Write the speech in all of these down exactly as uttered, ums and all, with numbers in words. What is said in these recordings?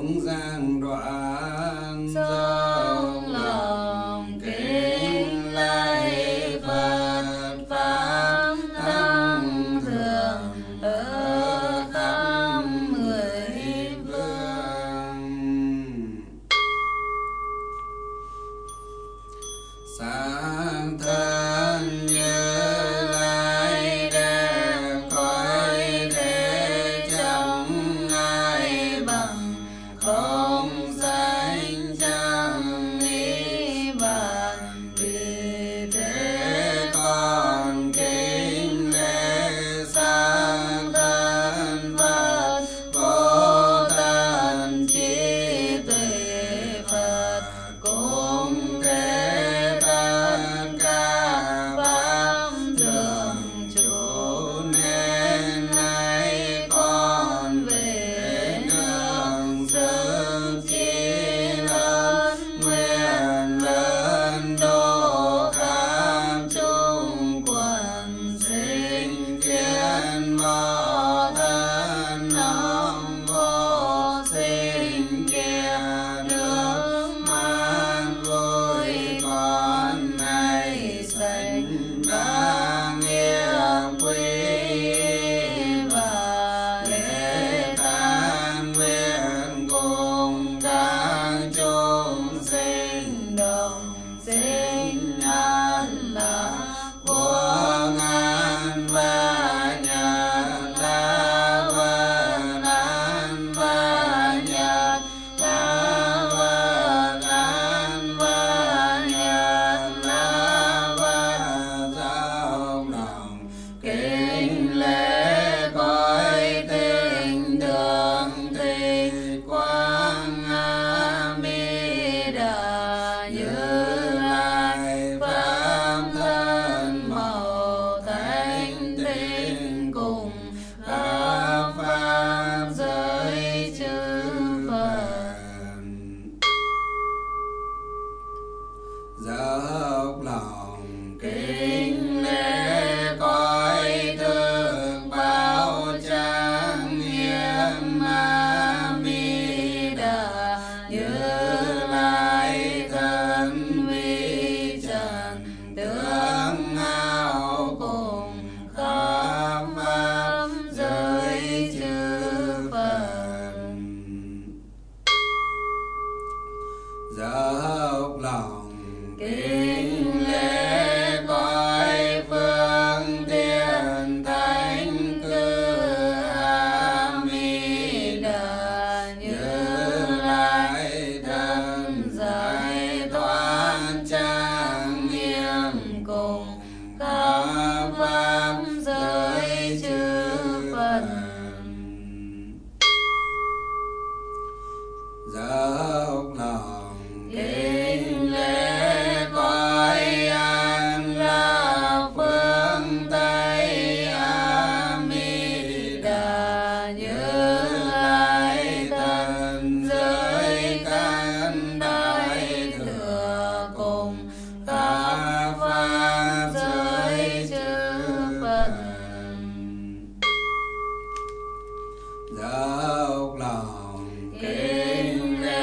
không gian đoạn dâng lòng kính lạy Phật pháp tăng thượng ở khắp mười phương. Sáng thân Như Lai đem cõi thế chẳng ai bằng, không sánh chẳng ý bàn. Vì thế con kính lễ sáng thân Phật Bồ Tát trí tuệ Phật, cũng thế tất cả pháp thường trụ. Nên nay con về nương sức chí lớn, nguyện lớn độ khắp chúng quần sinh. Kiến vô thân ông vô sinh kia, nước mắt vui con này sanh đáng nghĩa quý. Và lễ tán nguyện cùng các chúng sinh đồng sinh an lạc của ngàn và nhật la vân an và nhật la vân an và nhật la vân. Giáo lòng kính lễ cõi tình đường thị quang A Mi Đà Như Lai pháp thân màu thánh tinh cùng các pháp giới chư Phật. Dốc lòng kính lễ cõi thượng bảo trang nghiêm A Mi Đà Như Lai thân vi trần tướng hào cùng khắp pháp giới chư Phật. Dốc lòng kính lễ cõi phương tiện thánh cư A Mi Đà Như Lai thân giải thoát trang nghiêm cùng các pháp giới chư Phật. Dốc lòng kính lễ cõi an lạc phương Tây A Mi Đà Như Lai thân giới căn đại thừa cùng các pháp giới chư Phật. Dốc lòng kính lễ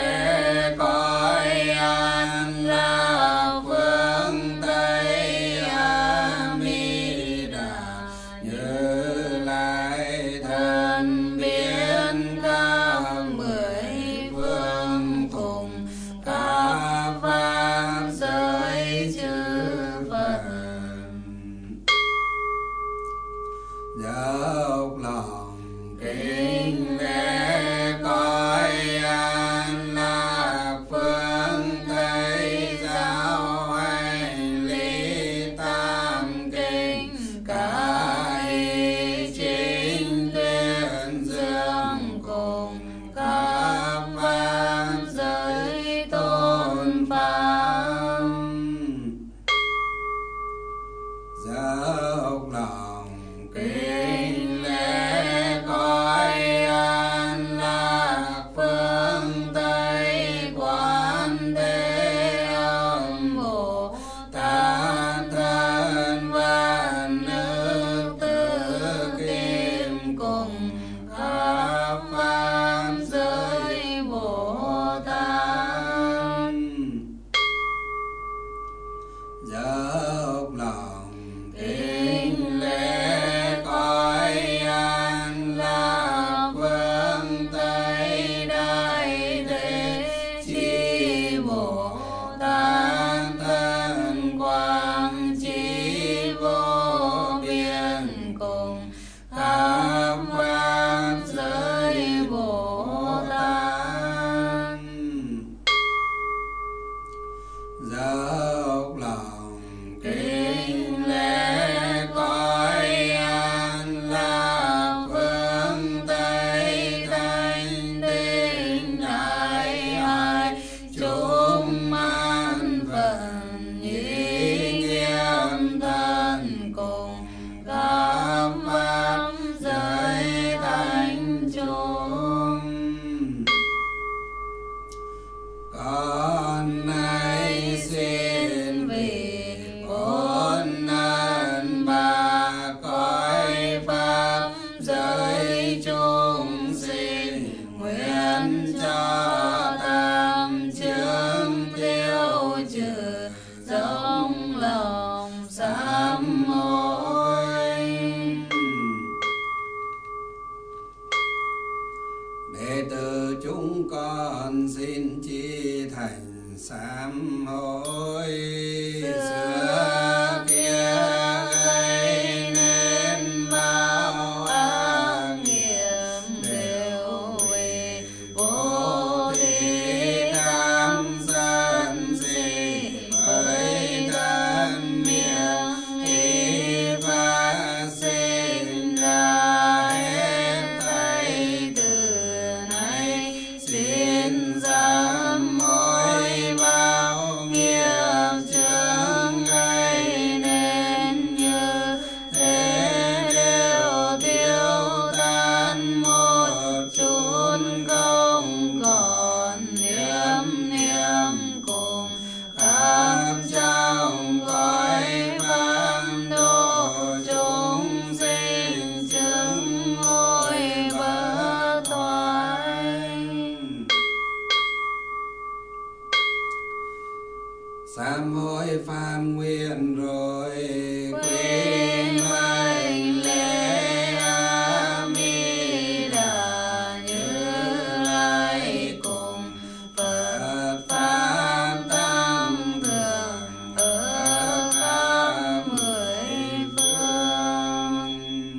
cho tam chương tiêu trừ giống lòng sám hối. Đệ tử chúng con xin chi thành sám hối. Xưa kia gây nên bao ác nghiệp đều vì vô thí tham sân si bởi thân miệng ý phát sinh ra. Hết thảy từ nay xin sám hối bao nghiệp chướng gây nên như thế đều tiêu tan một chút không còn. Niệm niệm cùng khắp trong cõi phàm độ chúng sinh chứng ngôi bất thoại. Sám hối phát nguyện rồi Quy mệnh lễ A Di Đà Như Lai cùng Phật pháp tăng thượng ở khắp mười phương.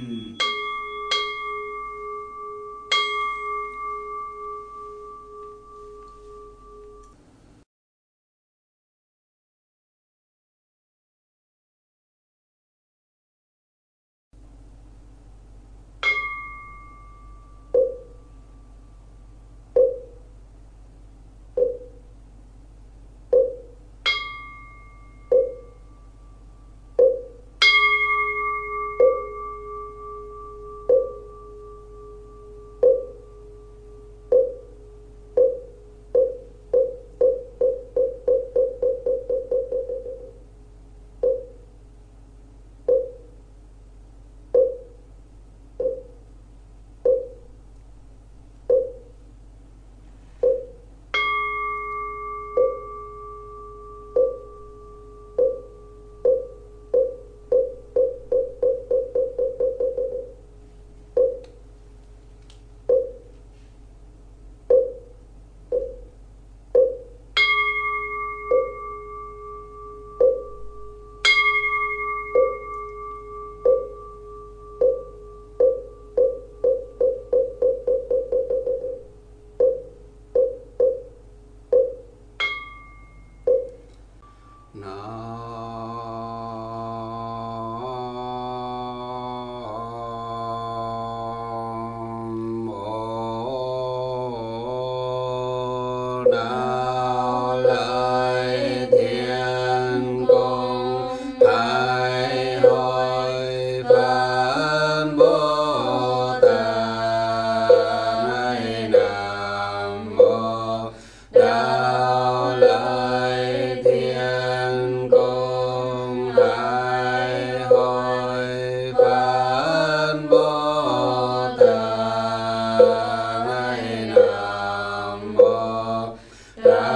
Đạo lời thiên cung Thái hội Phật Bồ Tát. Này Nam mô đạo lời thiên cung Thái hội Phật Bồ Tát. Này Nam mô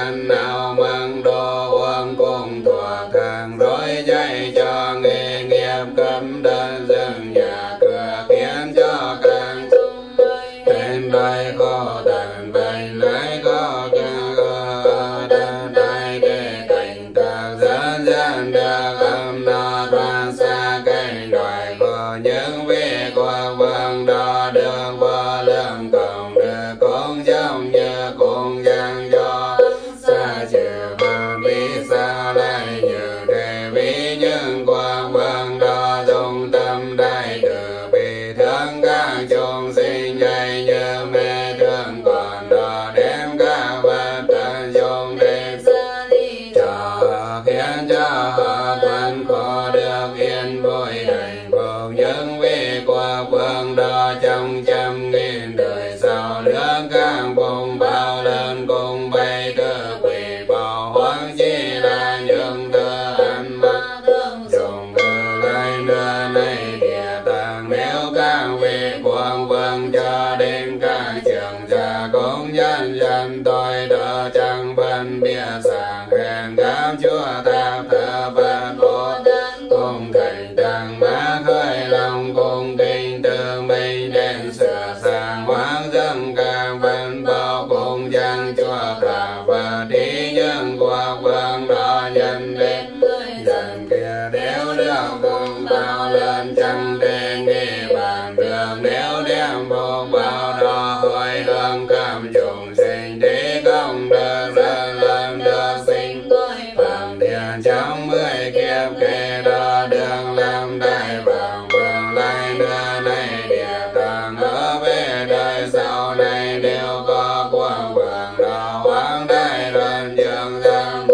ban nào mừng đồ quân cùng thuộc hàng rối dạy cho nghề nghiệp cấm đơn dừng nhà cửa khiến cho càng tên đại khó tận bệnh lấy có càng đơn đại để cảnh tạc dẫn dẫn được âm nó toàn xa cảnh đoài có những việc qua vâng đó được vô lượng cộng được cũng giống như cũng chẳng cho xa trừ bàn vì sao lại như thế vì những quang vâng đó dùng tâm đại từ bi thương các chúng sinh dạy như mê thương còn đó đem các vật tận dụng đem cho khiến cho họ thuận có được yên vui hạnh phúc những vị qua phương đó trong trăm nghìn đời sau nước càng vùng bao lớn cùng bay tự quỷ bảo hoang chỉ là những thứ ăn mặc dùng từ lại nơi này địa tạng nếu các vị quang vương cho đến các trường gia cũng nhân dân tôi đỡ chẳng phân biệt sàng khen cảm chúa tháp thờ vật bồ cùng thành tăng má khởi lòng cùng kinh từ mình đến sửa sang hoang dâng các văn bao cùng chẳng chúa tháp và đi những qua vương đó nhân đến dần kia đều được cùng bao lần chẳng đề nghị bàn đường nếu đem vô bao đó hồi hương cảm trùng sinh thế công được lần lần được sinh phạm thiền trong mười kiếp kê đó đường làm đại vàng vương lại nữa này địa tạng ở về đời sau này đều có quang vương đó hoang đại luận dương giang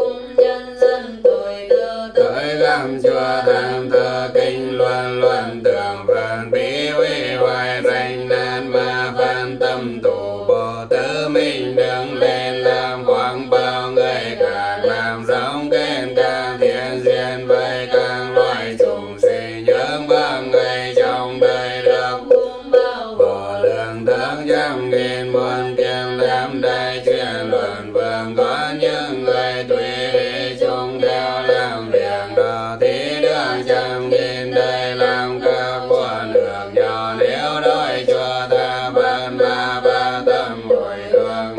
tới găm chùa tham thơ kinh luân luận tưởng phần bí huy hoài danh nan ma phan tâm tụ bộ tứ minh đứng lên làm quảng bao người cả làm rong khen ca thiện duyên với các loài chúng sinh những bằng người trong đời được bỏ lượng thương trăm nghìn muôn kiếp làm đại truyền luận vương có những người tùy chúng đều làm việc đó thì đường trăm nghìn đời làm các quân được nhỏ nếu đôi chùa tha ban ma ba tâm hồi hương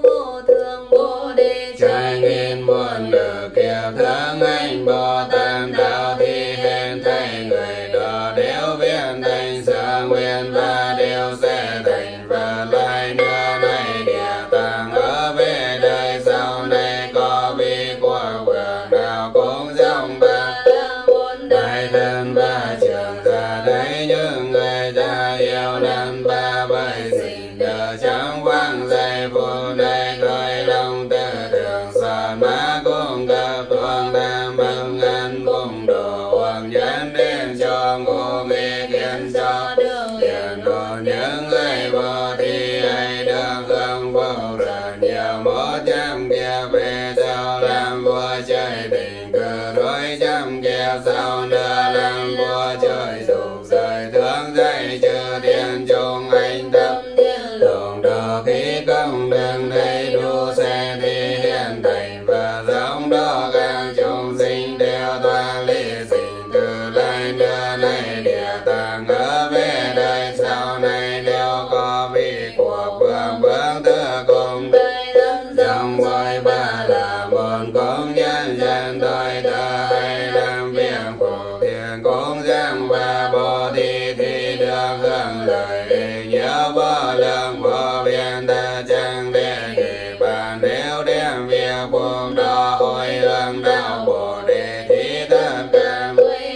trái nghìn muôn được kiếp thương anh bồ tát đạo thì hên thay người đó đều viên thành sở nguyện và đều sẽ thành và lại nữa này địa tạng ở về đời sau này có vị của vương nào cũng giống ba đại thân ba trường ra đấy những người ta yêu lần ba bảy sinh đờ chẳng vang dây phút này khởi lòng tư tưởng son má cũng gặp tuồng tam mừng ăn cùng đồ hoàng nhân đến cho ngô nghề kiến cho tiền đồ những người vô thì ai được hưởng vô rất nhiều một trăm kia về sau làm vua chơi tình cờ đôi trăm kia sau nữa làm vua chơi dục rời thương dây trừ tiền chung anh tâm đồng đồ khí công đường đầy đủ xe thì hiện thành và giống đó các chúng sinh đều toàn lý sinh từ lại nữa này địa tạng ở về đời sau này đều có vị của vương vương tư cùng trong mỗi ba là một công nhân dân tôi ta hay làm việc phổ thiện cũng giang và bồ thì thì được hưởng lời nhớ vô lượng vô biên ta chẳng để kỳ bàn nếu đem việc buộc đó hồi hương đạo bồ đề thì tất cả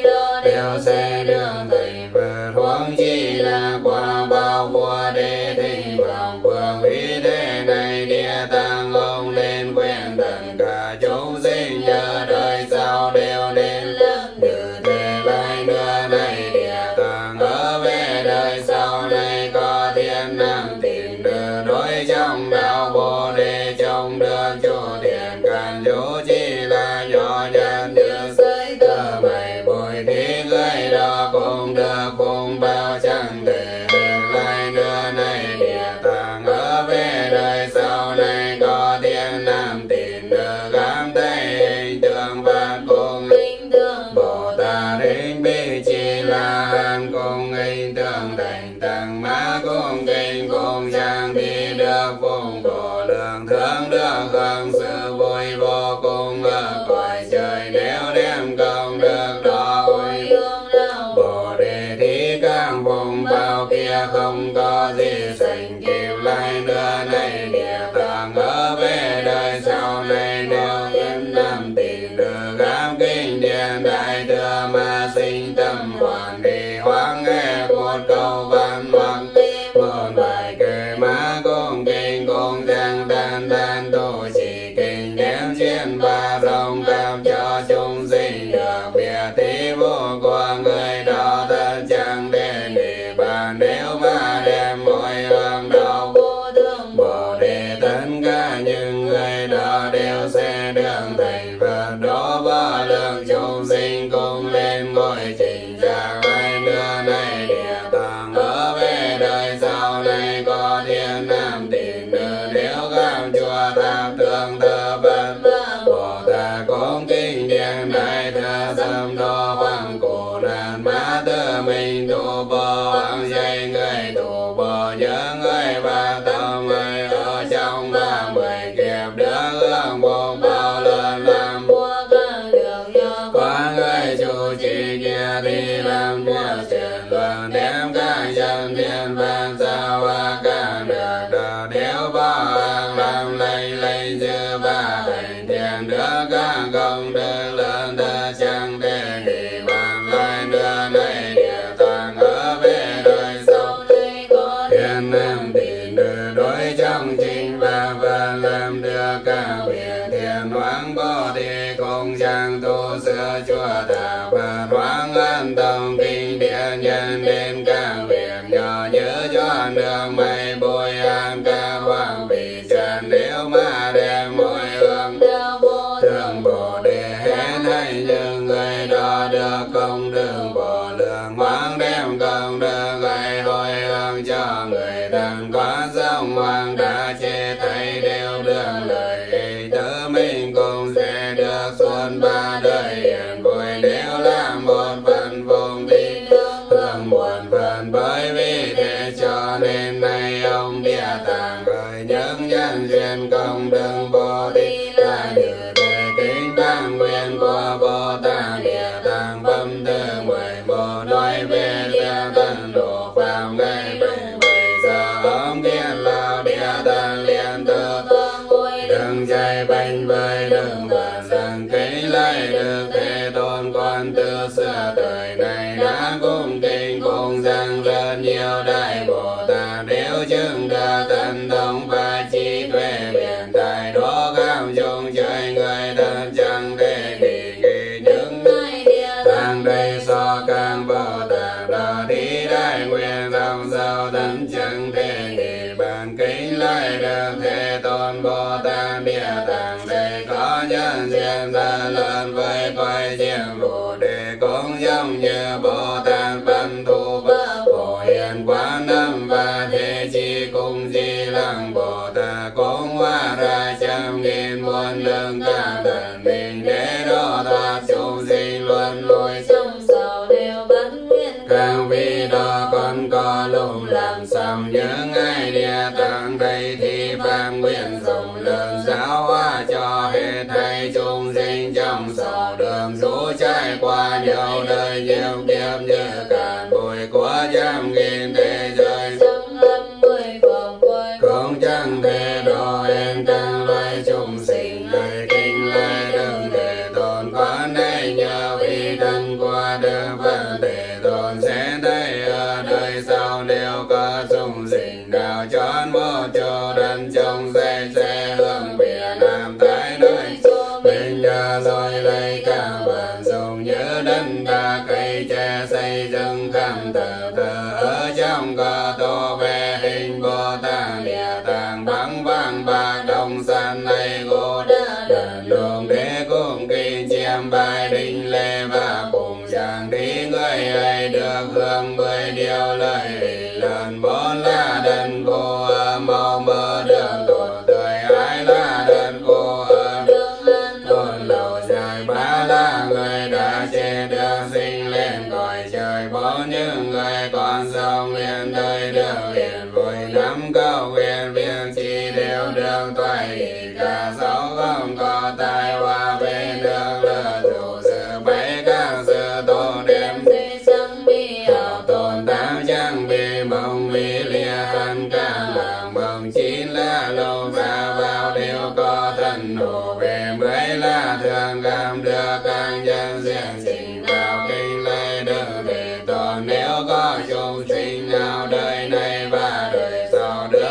đều sẽ đường thành vượt huống chi là qua bao vua đề thì vọng vương ý thế này địa tạng ông nên quen tất cả chúng sinh nhờ đời sau đều đến như thế lại nữa này địa tạng ở về đời sau này có thiên nam tìm đưa đối trong đạo bồ đề trong được chủ thiện can chủ chi là nhỏ nhân như thơ mày bồi thì người đó cũng được cùng bao chẳng thể lại nữa này địa tạng ở về đời sau này có thiên nam tìm đều viên năm tiền được khám kinh điển đại thừa mà sinh tâm hoàn đi hoang nghe một câu văn hoặc một bài kệ má cung kinh cung giang đan đan tu chỉ kinh đếm chuyên ba rộng cảm cho chúng sinh được biệt tí vô của người đó thân chẳng đến địa bàn nếu mà đem mọi hướng đâu bồ đề tất cả những người đó đều sẽ đường thành Phật đó ba lượng chúng sinh cùng lên ngôi trình trạng hai nữa này địa tạng ở về đời sau này có thiên nam tiền nữ nếu cảm chùa tháp tượng thờ Phật Bồ Tát cũng kinh điển đại thừa dâm đo hoàng cổ nạn má tư mình tu bồ hoàng dạy người tu bồ nhớ người và tâm người ở trong ba mười kiếp được hưởng bộ bao lần làm có người chủ trì kia đi làm theo truyền luận đem các chân thiên văn sao và cả được đờ nếu bao hàng làm lây lây dư ba thành thiên được các công đức lớn ta chẳng thể đi bàn lại nữa này địa tạng ở về đời sau thiên nam tiền nữ đối trong chính và và làm được cả biển thiên hoang bồ đề cùng chẳng tu sửa chùa thả và hoang ân tông kinh điển nhân đến các biển nhỏ nhớ cho đường mây bồi an ca hoàng vị trần nếu mà đem mỗi hương thường bồ đề hết hay những người đó được công đường bồ lượng hoang đem công đường gây hồi hương cho người thần có dòng hoàng đã chê thấy đều đường lời tớ mình cũng sẽ được xuân ba đời hiền vui nếu làm một phần vùng đi hưởng một phần bởi vì thế cho nên nay ông địa tạng gửi những nhân duyên công đức bồ đi là như thế kính tăng nguyện của Bồ Tát địa tạng bấm thư mười một nói về theo tận độ phạm ngày bảy bảy giờ ông kiến lao địa tạng liên tự đừng chạy bánh với đừng và rằng kính lại được thế tôn con từ xưa đời này đã cung kinh cùng rằng rất nhiều đại Bồ Tát đều chứng được thần thông và trí tuệ biện tài đó cảm chung chơi người thân chẳng thể đi nghĩ những thang đây so càng Bồ Tát đó đi đại nguyện lòng giàu thân chẳng thể nghĩ bàn kính lại được thế tôn Bồ Tát địa tạng đây có nhân duyên ta lớn với quay diệm Bồ đề cũng giống như Bồ Tát văn thù Phổ hiền quán âm và thế chi cùng di lăng Bồ Tát cũng hóa ra trăm nghìn muôn đường cả thần mình để độ thoát chúng sinh luân lối trong giàu đều bắn nguyên càng vì đó còn có lúc làm xong những ngày địa tạng đây thì phạm nguyện rộng lớn giáo hóa cho hết thảy chúng sinh trong sầu đường rũ trải qua nhiều đời nhiều kiếp như cạn bụi của trăm nghìn thế giới trong âm mười vòng quay cũng chẳng thể độ yên tăng loài chúng sinh đời kinh lai đừng để tồn con đây nhờ vì thân qua đức Phật để tồn sẽ thấy ở đời sau nếu có chúng sinh nào chọn một chỗ đất trong dây sẽ hướng phía nam thái nơi mình nhờ rồi lấy cả vận dụng như đất ta cây tre xây dựng khăm thờ thờ ở trong có tô về hình Bồ Tát địa tạng bằng vàng bạc đồng san này gỗ đàn đường đế cùng kinh chiêm bài đinh lê và cùng chàng đi người ấy được hưởng mười điều lời lần bốn là đần cô màu mơ đường tuổi tuổi ai là đần cô thôn lầu dài ba thường cảm được các nhân duyên trình vào kinh lễ được để tỏ nếu có chúng sinh nào đời này và đời sau được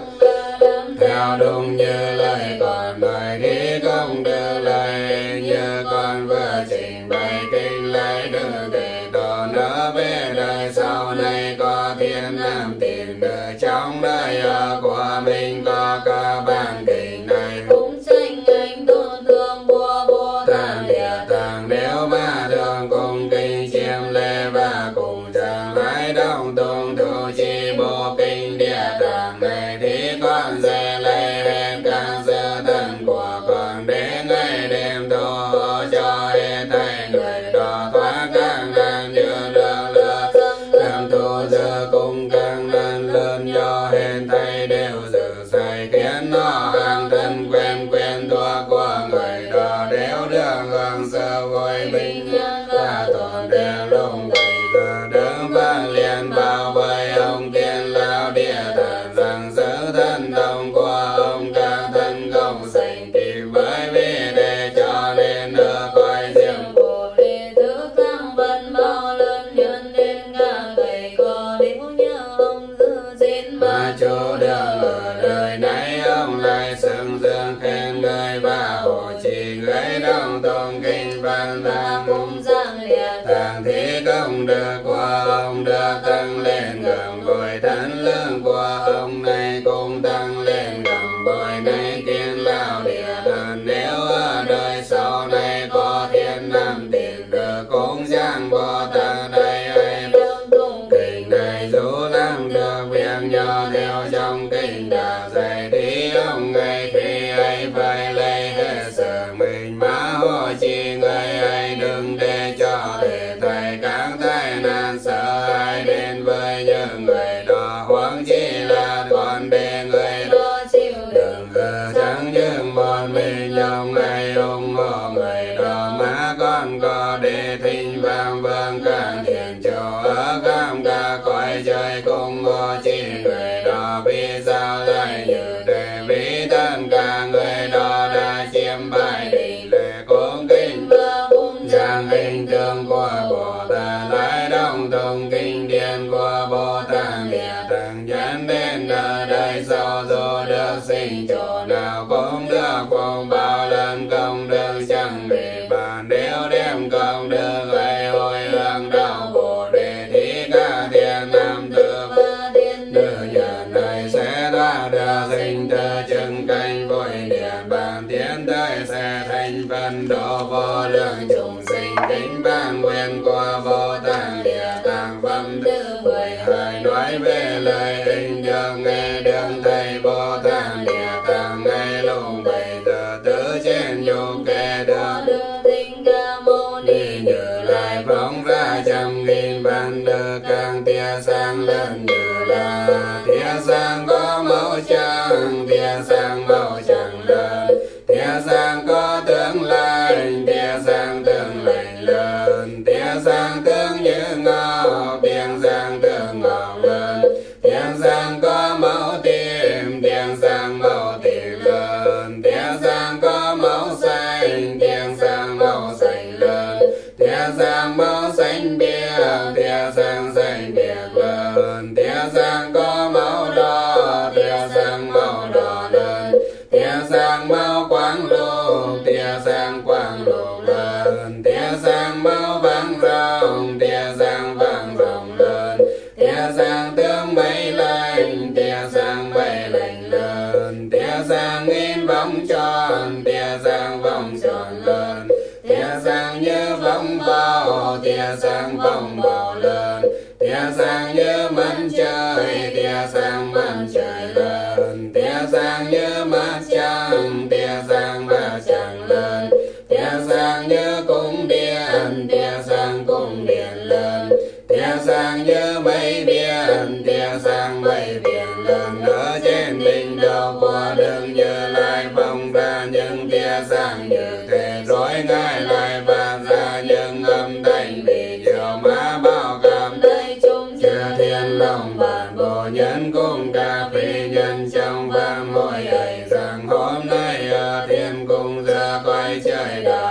theo đúng như lời còn nói thì không được lời như con vừa trình bày kinh lễ được để tỏ nó về đời sau này có thiên nam tiền đời trong đời ở của mình có các bản kinh này cũng tranh anh tôn thương bùa bồ tát địa tạng nếu mà thường cùng kinh chiêm lễ và cùng giảng lại đồng tùng thủ chi bộ kinh địa tạng này thì con sẽ lấy hết các sự thân của con để ngày đêm tu cho hết thảy người đó thoát các nạn như được lừa làm tu giờ cùng các nạn lớn do hết thảy đều dự sai khiến nó hàng thân quen quen thuộc của người đó đều được hưởng sự vui bình và tổn đều lung bây giờ đứng và liền bảo với ông tiên lão địa tạng rằng giữ thân đồng của ông các thân không sanh kịp với vì để cho nên được coi riêng bồ đề thứ tăng văn bao lớn nhân đến ngã gầy có điếu như ông giữ gìn mà mà chủ đường ở đời này ông lại xưng dương khen người và hộ trì người đồng tôn kinh văn ta tạng cũng giảng liệt tạng thế công đức của ông được tăng lên gần bội thân lương của ông này cũng tăng lên gần bội này tiên lão địa tạng nếu ở đời sau này có thiên nam tiền được cũng giảng bồ tát đây ấy trong tung kinh này dù làm được việc nhỏ theo trong kinh đã dạy thì ông ngày khi ấy phải lấy hết sự mình mà hộ trì người ấy đừng để cho thể thầy các tai nạn sợ hãi đến với những người đó hoặc chỉ là còn để người đó đó chịu đựng đừng gờ chẳng những một mình ông ấy ủng hộ người đó mà còn có để thỉnh vang vang các thiền chỗ ở khắp các cõi trời cùng hộ trì người đó vì sao lại như thế vì tất cả người đó đã chiêm bài định lễ cung kính và cũng giảng hình tượng của Bồ Tát lại đồng tùng kinh điển của Bồ Tát địa tạng dẫn đến ở đời sau dù được sinh chỗ nào cũng được cùng bao lần công đức chẳng bị bàn đều đem công đức ấy hồi hướng đạo Bồ Đề thì các thiên nam tử và điện nữ nhân này sẽ thoát được hình tự chứng cảnh vui điện bàn tiến tới sẽ thành phần độ vô lượng chúng sinh kính ban nguyện của Bồ Tát địa tạng phẩm thứ mười hai nói về lời hình được nghe đường thầy Bồ Tát địa tạng ngay lúc bây giờ tứ trên dục kể được đưa tình ca mâu ni đi như lại phóng ra trăm nghìn vạn đời càng tia sáng lớn như là tia sáng có màu trắng tia sáng màu trắng lớn tia sáng có tương lành tia sáng tương lành lớn tia sáng tương như ngọc tia sáng tương ngọc lớn tia sáng có màu tím tia sáng màu tím lớn tia sáng có màu xanh tia sáng màu xanh lớn tia sáng màu xanh biếc tia sáng xanh biếc lớn tia sáng có màu đỏ tia sáng màu đỏ lớn tia sáng màu quang lục tia sáng quang lục lớn tia sáng màu vàng ròng tia sáng vàng ròng lớn tia sáng tương mây lành tia sáng mây lành lớn tia sáng in vòng tròn tia sáng vòng tròn lớn tia sáng như vòng bao tia sáng vòng bao lớn tia sáng như mặt trời tia sáng mặt trời lớn tia sáng như mặt trăng tia sáng mặt trăng lớn tia sáng như cung điện tia sáng cung điện lớn tia sáng như mây biển tia sáng mây biển lớn ở trên đỉnh đầu của đường Như Lai phong ra những tia sáng như thế rồi ngài lại phát ra những âm thanh vì nhiều má bao cảm đây chúng chư thiên long bản bộ nhân cùng các phi nhân trong và mỗi ấy rằng hôm nay ở thiên cung giữa cõi trời đạo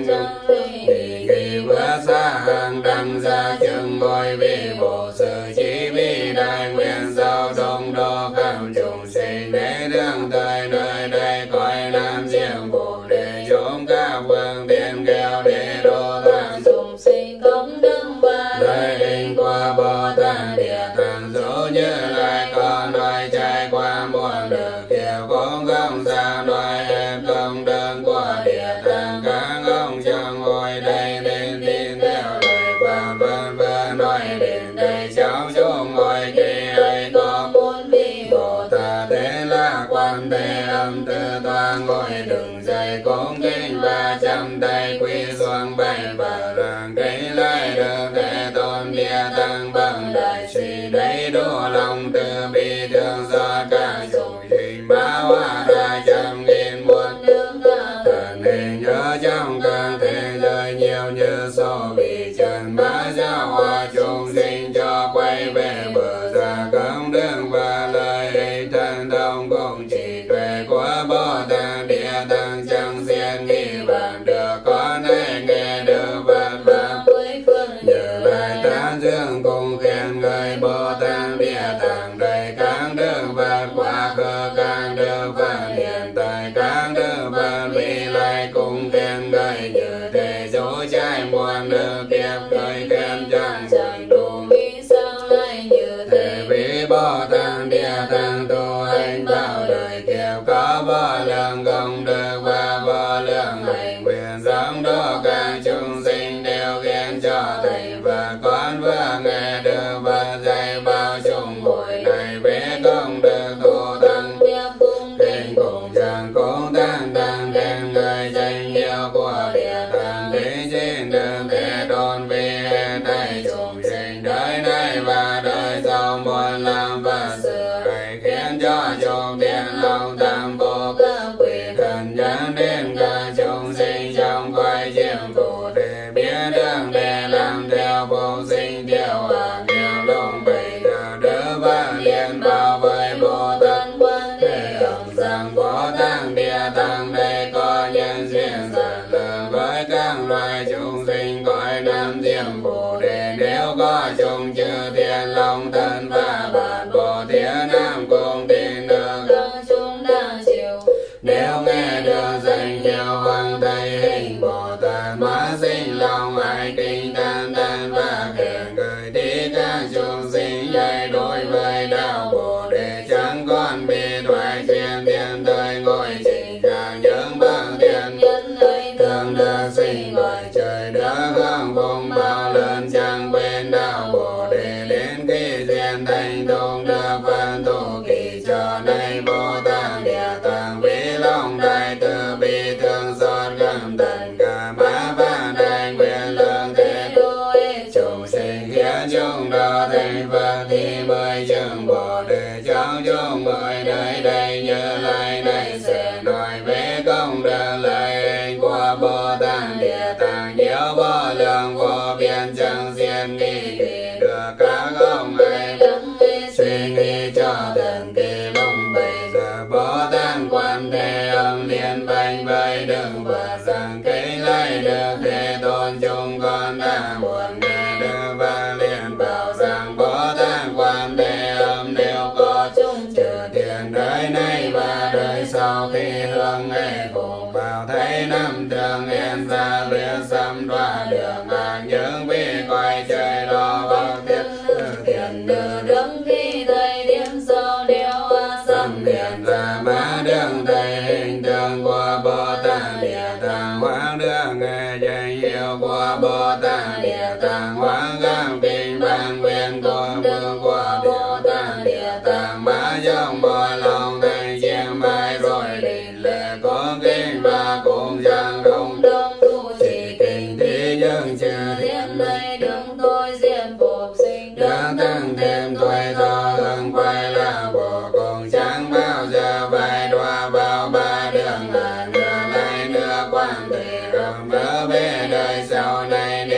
chẳng thủy Vì kỳ vượt xa hàng đăng gia chứng ngôi vi bộ sự chí vi đại nguyện giao đông đô khắp chúng sinh để đương thời nơi đây cõi nam diệm bồ đề chúng các phương tiện kêu để đô tham chúng sinh công đức ba đại hình qua Bồ Tát Địa Tạng dỗ như lai con nói trải qua muôn đời kiều cũng không sao nói hết công đức của Địa Tạng các ông trong ngồi đây nên tin theo lời Phật vân vân nói đến đây cháu chúng ngồi kỳ ấy có bốn vị Bồ Tát Thế La Quan Thế Âm Tư Toa ngồi đứng dậy cũng kinh ba trăm tay quy xuống bảy bảo rằng kính lại được Thế Tôn Địa Tạng bằng đại sĩ đầy đủ lòng từ bi thương do cả chúng sinh ba hoa ra trăm nghìn muôn nước thần hình nhớ trong các thế giới nhiều như số vì trần bá giáo hòa chúng sinh cho quay về bờ ra công đức và lợi ích thần thông cùng trí tuệ của Bồ Tát Địa Tạng chẳng xiên nghi bàn được con ấy nghe được vật pháp với phương như lai tán dương cùng khen người Bồ Tát Địa Tạng đầy các đức vật quá khứ các đức vật hiện tại các đức vật vị lai cùng khen người như thế dấu trái muôn đức kiếp khởi khen chẳng chẳng đủ vì sao lại như thế thế vì Bồ Tát Địa Tạng tu hành bao đời kiếp có vô lượng công đức và vô lượng hạnh nguyện giống đó các chúng sinh đều khiến cho thầy và con vừa nghe được và dạy bao chúng buổi này về công đức tu tăng việc cung kinh cùng chẳng cũng tăng tăng khen người danh hiệu của Địa Tạng thế trên đường thế tôn vì hết thảy chúng sinh đời này và đời sau muôn làm và sự hãy khiến cho chúng tiên lòng tam vô các quỷ thần nhắn đến cả chúng sinh trong quay chiếm phụ để biết đường để làm theo vô sinh theo hòa nghèo lông bầy nhờ đỡ và liên bảo với Bồ Tát quan để ông rằng Bồ Tát Địa Tạng đây có nhân duyên giản lờ với các loài chúng sinh cõi nam diệm bồ đề nếu có chúng chư thiên long thân và bản Bồ Thiên Nam cùng tin được các chúng đang chịu nếu nghe được danh hiệu hoàng thầy hình Bồ Tát mà sinh lòng ai kinh than than và khen người đi các chúng sinh dạy đối với đạo Bồ đề chẳng còn bị thoái chuyên thiên thời ngồi trình cả những bậc thiện nhân ấy thường được sinh ngoài trời đất hương vùng bao lớn chẳng quên đạo Bồ đề đến khi duyên thành thông được phân thủ kỳ cho nay Bồ Tát Địa Tạng vì lòng đại từ bi thương xót gầm tận cả má và đại nguyện lượng thế đôi chúng sinh khiến chúng đó thành Phật thì mới chứng Bồ đề trong chúng mới nơi đây như lai này sẽ nói về công đức lợi ích của Bồ Tát Địa Tạng nhiều vô lượng vô biên chẳng xiên nghi kỳ được các ông ấy đấng mê suy nghĩ cho thần kỳ lung bày giờ Bồ Tát Quan Thế Âm liên bành với đừng và rằng kính lấy được Thế Tôn chúng con đã buồn nghe được và liền bảo rằng Bồ Tát Quan Thế Âm nếu có chúng trừ tiền đời này và đời sau khi hương nghe cùng bảo thấy năm trường yên ra luyện xâm đoạ đường hàng những vị coi trời lo bậc thiết từ thiện từ đấng khi thầy điểm sau đeo hoa tâm xâm hiện ra má đường thầy hình tượng của Bồ Tát Địa Tạng hoang đường nghe danh hiệu của Bồ Tát Địa Tạng hoang gam kinh ban nguyện của vương của Bồ Tát Địa Tạng má trong bò lòng thành chiêm mai rồi đình lệ có kinh và cùng giang đông đông tu chỉ chỉ kinh thi dân trừ thiên này đừng tôi diện phục sinh đương tăng thêm tuổi thọ hương quay là bộ cùng chẳng bao giờ vai đoa bao ba đường là nửa lại nửa quan thì rộng đỡ về đời sau này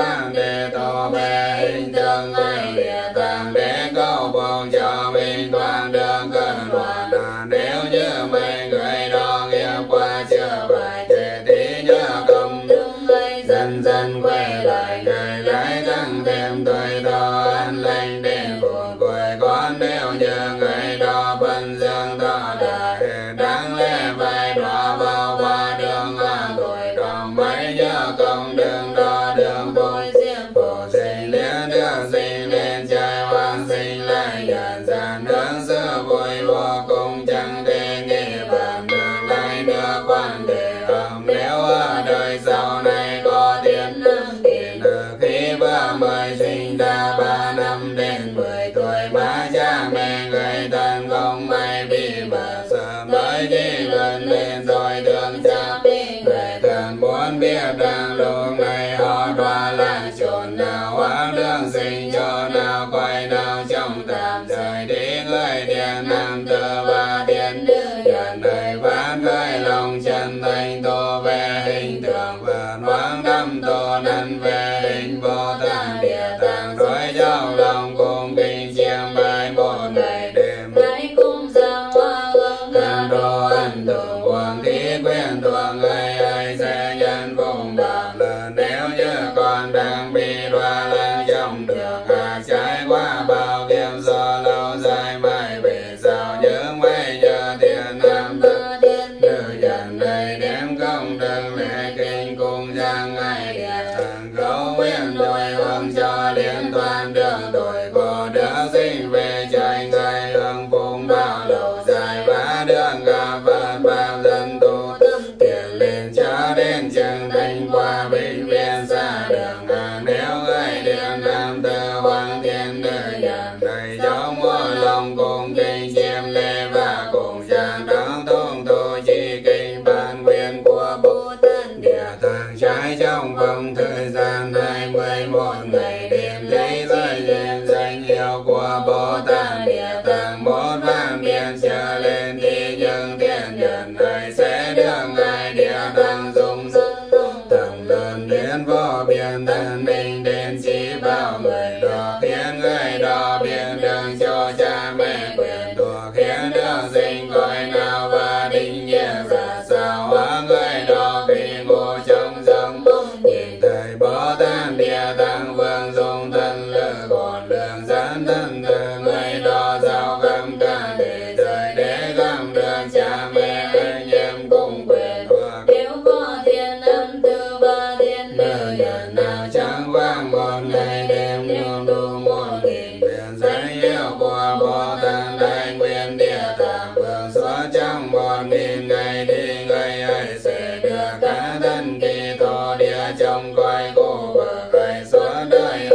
quan đề tô về hình tượng ai địa tạng để cầu bồng cho mình toàn đường cơn loạn. Nếu như mấy người đó nghiệp qua chưa phải chế thì nhớ công đức ấy dần dần quay lại ngày lại tăng thêm tuổi thọ an lành đến buồn cuối con. Nếu như người đó bần dương thọ đại đáng lẽ phải đọa vào ba đường hoa tuổi đó mấy nhớ công đức đó đường bồi diêm phổ sinh liên đường sinh lên trời hoàng sinh lại nhân gian hướng xưa vui vô cùng chẳng thể nghĩ bàn được lại nữa quan đề âm. Nếu ở đời sau này có thiên năng tiền khi vừa mới sinh ra ba năm đến mười tuổi mà cha mẹ người thân không may bị mà sớm tới đi gần lên rồi đường cha người thân muốn biết đang lúc này họ đọa là chốn nào hóa đường sinh cho nào quay nào trong tạm rời đi người điện nam tử và điện nữ nhận đời phát khởi lòng chân thành tô về hình tượng và hoang năm tô năn về hình Bồ Tát địa tạng rồi trong lòng cùng kinh chiêm bài một ngày đêm Hãy cùng giảng hoa gương ăn đồ ăn tưởng quang thí quyền tuồng người ấy sẽ nhân vùng bạc lần. Nếu như con đang bị đọa lạc trong đường ác trải qua bao kiếp do lâu dài mãi về sau những mấy nhờ tiền nam tử nữ nhân này đem công đức lễ kinh cùng giảng ai địa tạng cầu nguyện đôi hướng cho liên toàn đường tuổi khổ được sinh về trời người hưởng phụng bao lâu dài và đường gặp Phật pháp dân tu tiền lên cho đến trường thành qua bệnh viện xa đường hàng. Nếu người điện nam tử hoàng thiên nữ nhân đầy trong mùa lòng cùng kinh chiêm lễ và cùng giảng đăng thông tu chi kinh bản nguyện của Bồ Tát địa tạng trái trong vòng thời gian hai mươi mốt ngày đêm thấy giới lên danh hiệu của Bồ Tát địa tạng một vạn biến trở lên thì những thiên nhân ấy sẽ được ngài địa tạng dùng tầng lớn đến vô biên thần minh đến chỉ bảo người đó khiến người đó biết đường cho cha mẹ quyền thuộc khiến đường sinh cõi nào và định nghĩa ra sao hóa người đó khi ngủ trong giấc nhìn thấy Bồ Tát địa tạng vương dùng thân lực còn lượng dẫn thân từ người đó giao găm cả để đời để găm được cha mẹ anh em cùng quyền thuộc. Nếu có thiên nam tử và thiên nữ nhân nào chẳng vang một ngày đêm nhuộm đủ một nghìn biển danh hiệu của Bồ Tát đại nguyện địa tạng vương suốt trong một nghìn ngày thì người ấy sẽ được cả thân kỳ thọ địa trong cõi khổ bờ gây suốt đời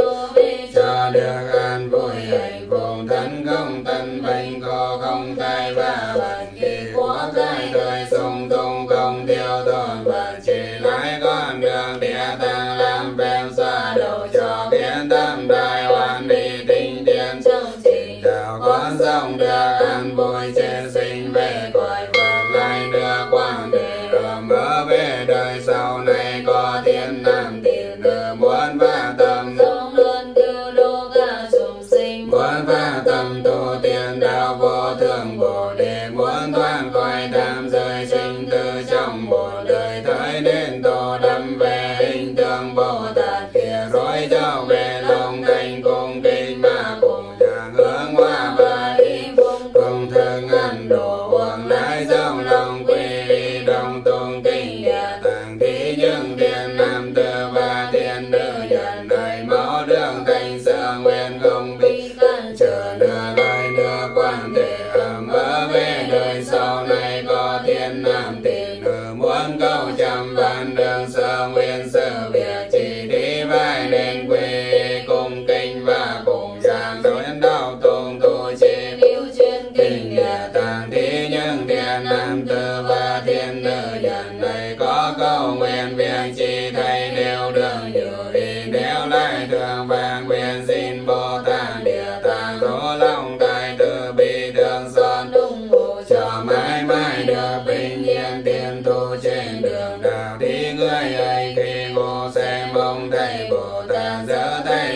cho được an vui hạnh phúc thân không tân bệnh khổ không tai và bệnh kỳ của cái đời sung tung không tiêu tổn và chỉ lại con đường địa tạng làm phép xóa đầu cho kiến tâm đại hoàn đi tinh điện trong trình đạo con dòng được an vui chế sinh về cõi Phật lại được quan đề ấm mơ về đời sau này có thiên nam tiền nữ muốn và tâm sống luôn cứu độ cả chúng sinh muốn và tâm tu tiên đạo vô thượng bồ đề muốn thoát khỏi tham rơi sinh tử trong một đời thời đến tổ đâm về hình tượng Bồ Tát kia rồi cho về lòng thành cùng kinh mà cùng giảng hướng hoa và y phụng cùng thường ăn đồ uống lại trong lòng quy đồng tung kinh địa tạng thì những thiên nam tử và thiên nữ nhân đời máu đường thành sở nguyện không bị căn chờ đưa lại đưa quan đề ấm mơ về đời sau này có thiên nam tiền nữ muốn cầu trăm vạn đường sở nguyện sự việc chỉ đi vai nên quê cùng kinh và cùng giảng đối đạo tùng tu chi lưu truyền kinh địa tạng thì những thiên nam tử và thiên nữ nhân này có cầu nguyện việc chi thầy đều đường như ý đều lại thường vàng nguyện xin Bồ Tát địa tạng đỗ lòng đại từ bi đường son ủng hộ cho mãi mãi được bình yên tiền tu trên đường đạo thì người ấy khi ngộ xem ông thầy Bồ Tát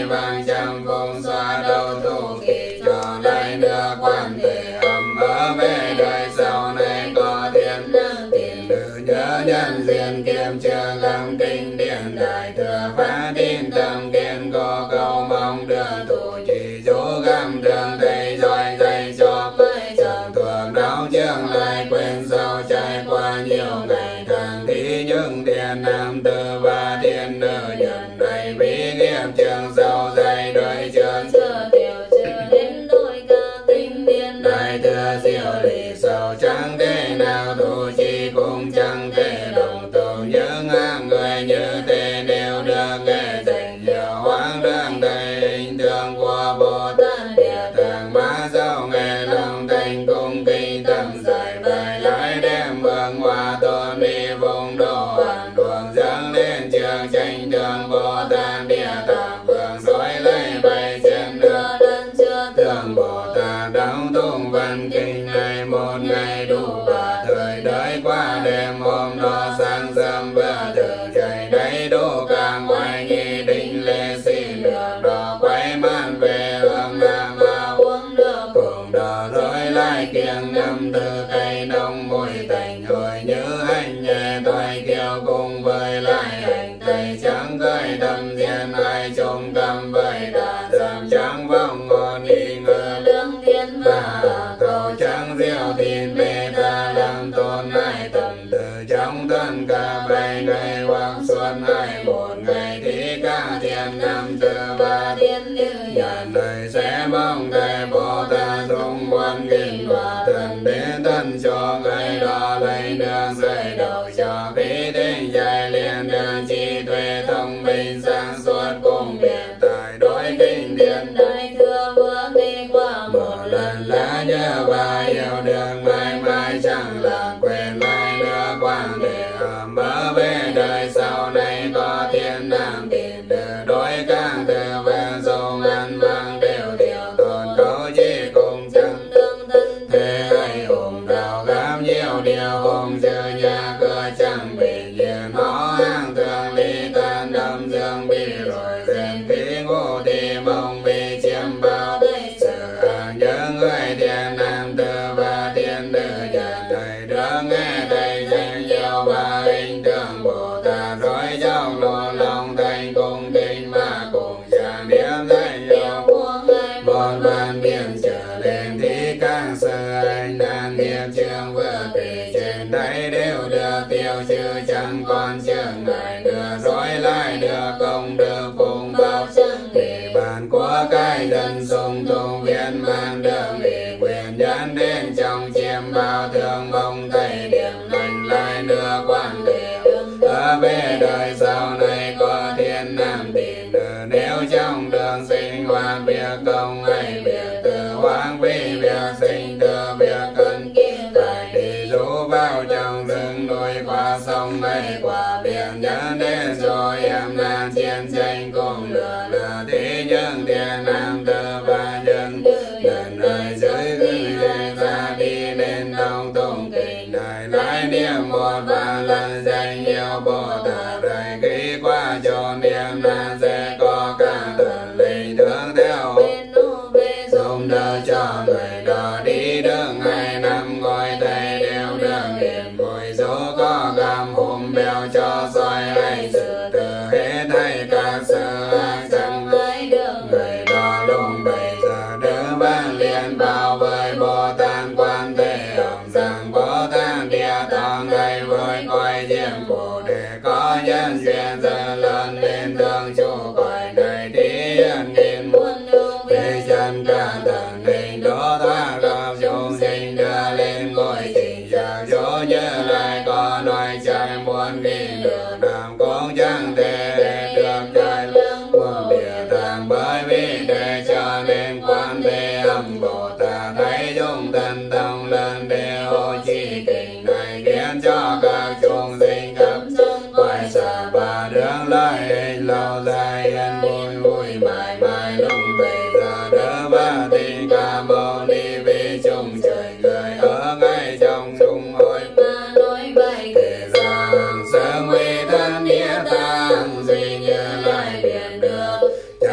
vàng trăm phùng xoa đầu thủ kỳ cho lấy nước quan thể âm ở về đời sau này có thiên nam tiền nữ nhớ nhân duyên kiếm trường lâm kinh điển đại thừa phá tin tâm kiên có cầu mong đưa thủ chỉ chú găm đường thầy giỏi dạy cho phải chẳng thuộc đáo chương lại quên sau trải qua nhiều ngày tháng thì những tiền nam tử và tiền nữ nhận này bí nghiệp trường sau dạy đôi trường chưa tiểu chưa đến đôi ca tinh điển đại thừa diệu lý sâu chẳng thế nào tu chi cũng chẳng thể đồng tu những hạng người như thế đều được nghe dạy nhiều hoang đường thầy hình tượng của Bồ Tát địa tạng mã dâu nghe lòng thành cung kinh tâm giải bài lái đem vương hoa tôn đi vùng độ hoàn đường dâng lên trường tranh đường Bồ Tát địa tạng vương đối lấy bay trên đường đơn chưa tưởng Bồ Tát đóng tung văn kinh này một ngày đủ ba thời đới qua đêm hôm đó sáng sớm vừa thường chạy đầy đủ cả ngoài nghi định lễ xin được đó quay man về hương nam mà uống được cùng đó rồi lại kiêng năm từ cây nông mùi thành hồi như anh nhẹ toài kiều cùng với lại hành tây trắng gợi tâm diện ai chung cầm với đà giảm trắng vòng ngon y ngờ lương thiên và và cầu trắng diệu tin bê ta làm tôn ai tầm từ trong thân cả bảy ngày hoặc xuân hai một ngày thì cả thiên năm từ ba thiên như nhận đời sẽ mong thầy Bồ Tát dùng muôn nghìn và thần đến thân cho người đó lấy đường rơi đầu cho khí tinh dài liền đường trí tuệ thông minh sáng suốt cùng biện tài đối kinh điển đại thừa vừa đi qua một một lần lá nhớ và yêu đường mãi mãi chẳng làm quên lại nữa quan để mở về đời sau này có thiên nam tiền nữ đối càng từ về dùng ăn mang đều điều tồn câu chỉ cùng chân đường thân thế hay ủng đạo gám nhiều điều hùng dư nhà cửa chẳng bình yên nó hàng thường ly tan đâm dương bị rồi dền khí ngô thì mong bị chiếm bao đây sự hàng những người thiền nam tử và thiền nữ nhận thầy được nghe thầy danh nhiều và hình tượng Bồ Tát rồi trong lộ lòng thành cùng kinh mà cùng trang điểm danh nhiều của ngài một văn biển trở lên thì càng sợ anh nan nghiệp trường vừa kể trên đây đều được tiêu trừ chẳng còn trường ngại nữa rồi lại được công được phùng bao chẳng để bàn của cái dân dùng tu viên mang đường để quyền nhân đến trong chiêm bao thương mong thầy điểm lành lại nữa quan điểm ở về đời sau này có thiên nam tiền nữ nếu trong đường sinh hoạt việc công hay việc từ hoang vi việc sinh từ việc cần phải đi rú vào trong rừng núi qua sông hay qua biển nhớ đến rồi em là chiến tranh cùng lửa là thế nhưng tiền nam tử và nhân lần này dưới gửi ra đi lên đông tùng kinh này lại niệm một và lần danh nhiều Bồ Tát đại ký qua cho niệm là sẽ có cả thần linh thương theo bên nô về dùng đỡ cho người đó đi đường ngày năm ngồi thầy đều đường hiền bồi dỗ có gam hùm bèo cho soi hay sự từ hết hay các sự ác chẳng hai đường người đó lùng bây giờ đỡ ban liền bảo với Bồ Tát quan thế âm rằng Bồ Tát địa tạng ngày với coi diệm Bồ đề có nhân duyên giờ lớn lên đường chủ cõi này thì yên nghìn muôn lưu về chân cả thần hình đỗ thoát gặp chúng sinh đưa lên ngôi trình giác chỗ như lại có nói trái muôn nghìn đường nam cũng chẳng thể để được trái muôn địa tạng bởi vì để cho nên quan thế âm Bồ Tát thấy chúng thân thông lên đều chỉ kinh này khiến cho các chúng sinh khắp quay xa ba đường lại hình lâu dài yên vui vui mãi mãi lúc bây giờ đỡ ba thì ca mâu ni vì chúng trời người ở ngay trong chúng hội mà nói bài kể rằng sớm huy thân nghĩa tăng duy như lại biển được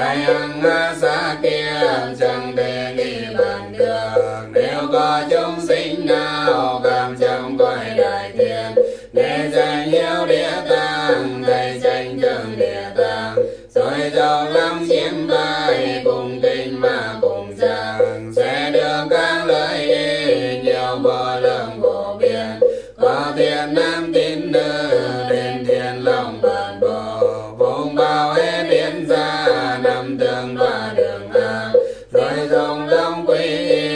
đại hằng xá kiếp chẳng thể nghĩ bàn được. Nếu có chúng sinh nào cảm trong cõi đại thiên, để tranh hiếu địa tạng, thầy tranh thượng địa tạng, rồi giàu lắm chiếm bài cùng kinh mà cùng giảng, sẽ được các lợi ích nhiều vô lượng vô biên. Có thiên nam tín nữ đến thiên long bản bộ, vùng bao hết tiến gia năm tương đoa đường A, rồi dòng long quý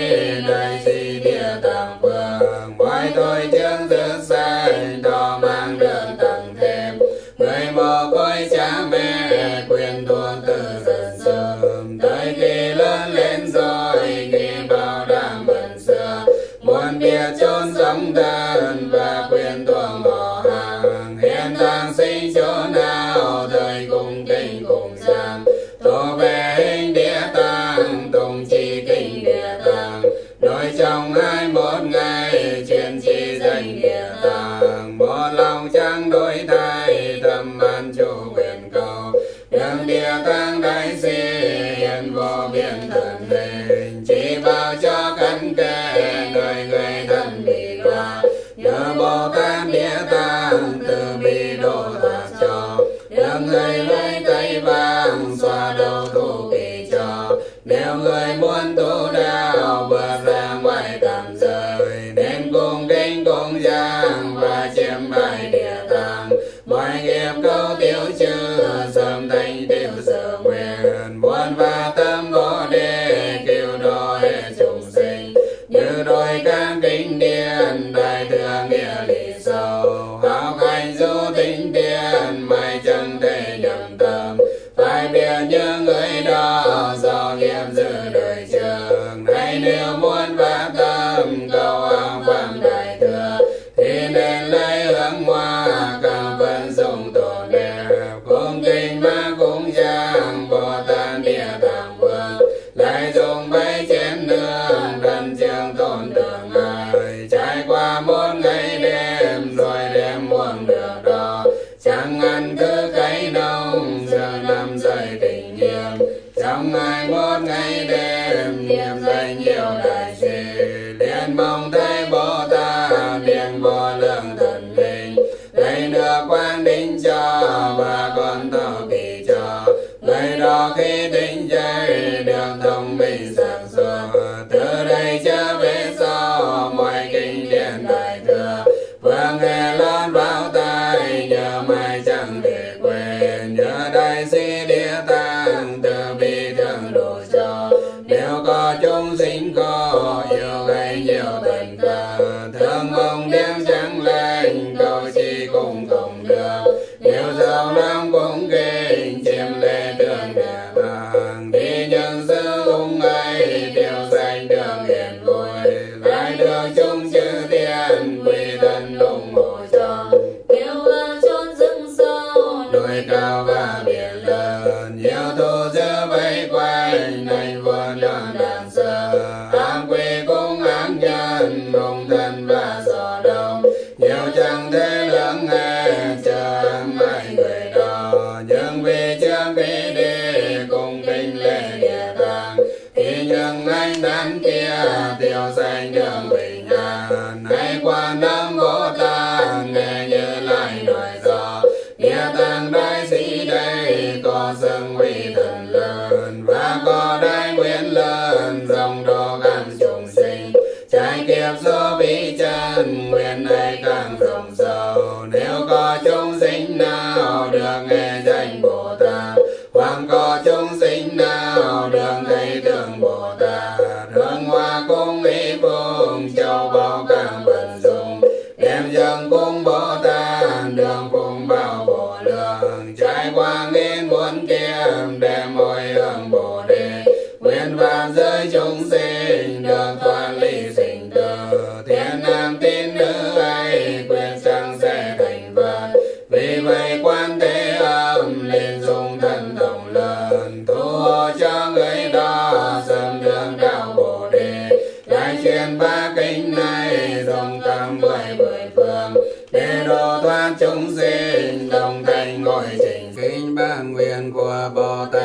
đại sĩ địa tạng phương, ngoài tôi chương thứ sai đó mang đường tặng thêm. Người mồ côi cha mẹ quyền thuộc từ dần sớm, tới khi lớn lên rồi khi bảo đảm bần xưa, muốn biết chốn sống thân và quyền thuộc họ hàng, hiện tàng sinh chỗ nào thời cùng kinh cùng giang, thuộc về hình địa tạng tùng chỉ kinh địa tạng, đối trong hai một ngày chuyên chỉ danh địa tạng, một lòng chẳng đổi thay tâm an chủ quyền cầu, đường địa tạng đại sĩ hiện vô biên thần linh, chỉ bảo cho căn kề đời người thân bị qua, nhờ Bồ Tát địa tạng từ bi độ thoát cho, được người lấy tay vàng xoa đầu thủ kỳ cho. Nếu người muốn tu đạo vượt ra ngoài tam giới, nên cùng kinh cùng giảng và chiếm bài địa tạng, mọi nghiệp câu tiêu trừ sớm thành tiêu sở nguyện, muốn và tâm bồ đề cứu độ hệ chúng sinh, như đôi các kinh điển đại thừa nghĩa lý sâu, hào hành du tinh tiền mãi chẳng thể nhầm tâm, phải biết những người đó do nghiệp giữ đời trường. Hay nếu muốn phát tâm cầu an phạm đại thừa, thì nên lấy hương hoa càng vận dụng tốt đẹp, cùng kinh mà cùng giảng Bồ Tát địa tạng vương, lại dùng bấy chén nương gần trường tổn đường ai, trải qua một ngày đêm rồi đêm muộn được đó, chẳng ăn thứ cây nông giờ năm rời tình nghiêm, trong ngày một ngày đêm niệm danh nhiều đại sĩ, liền mong thấy Bồ Tát điện vô lượng thần linh, lấy nước quang đính cho và con tàu kỳ cho, người đó khi tỉnh dậy được thông minh sáng suốt, từ đây trở về sau mọi kinh điển đại thừa, vương nghe lớn vào tai nhớ mãi chẳng thể quên, nhớ đại sĩ địa tạng từ bi thương độ cho. Nếu có chúng sinh có yêu gây nhiều tình cảm, thương mong đem chẳng lên cầu chỉ cùng cùng được, nếu giàu lắm cũng kinh chiếm lệ đường địa tạng, thì nhân sự ung ấy đều danh đường hiền vui, lại được chúng chư thiên quy thân ủng hộ cho. kêu vang chốn rừng sâu, Núi cao và biển lớn nhiều thu giữa vây quanh, này vườn đoạn đàng sơ ám quy cũng ác nhân hùng thân và gió đông, nhiều chẳng thể lắng nghe chờ mãi người đó, nhưng vì chưa nghĩ đi cùng kinh lễ địa tạng, thì những anh đàn kia tiêu sanh đường bình an. Hãy quan âm Bồ Tát nghe như lại nói rõ, địa tạng đại sĩ đây có xưng huy thần lớn, và có đại nguyện lớn dòng độ các chúng sinh, trải kiếp số vi chân nguyện ấy càng rộng sâu. Nếu có chúng sinh nào được nghe danh Bồ Tát, hoặc có chúng sinh nào được thấy tưởng Bồ Tát, hương hoa cung ý phụng châu báu càng vận dụng, đem dâng cung Bồ Tát đường phụng bảo Bồ lượng, trải qua nghìn muôn kiếp đem hồi hương Bồ đề, nguyện vạn giới chúng sinh được thoát ly sinh tử, thiên nam tín nữ ấy quyền chẳng sẽ thành Phật. Vì vậy quan thế âm liền dùng thần thông lớn, thu hộ cho người đó sớm đường đạo Bồ đề, lại truyền ba kinh này rộng tam mười mười phương, để độ thoát chúng sinh đồng thành ngồi trình kinh ba nguyện của Bồ Tát địa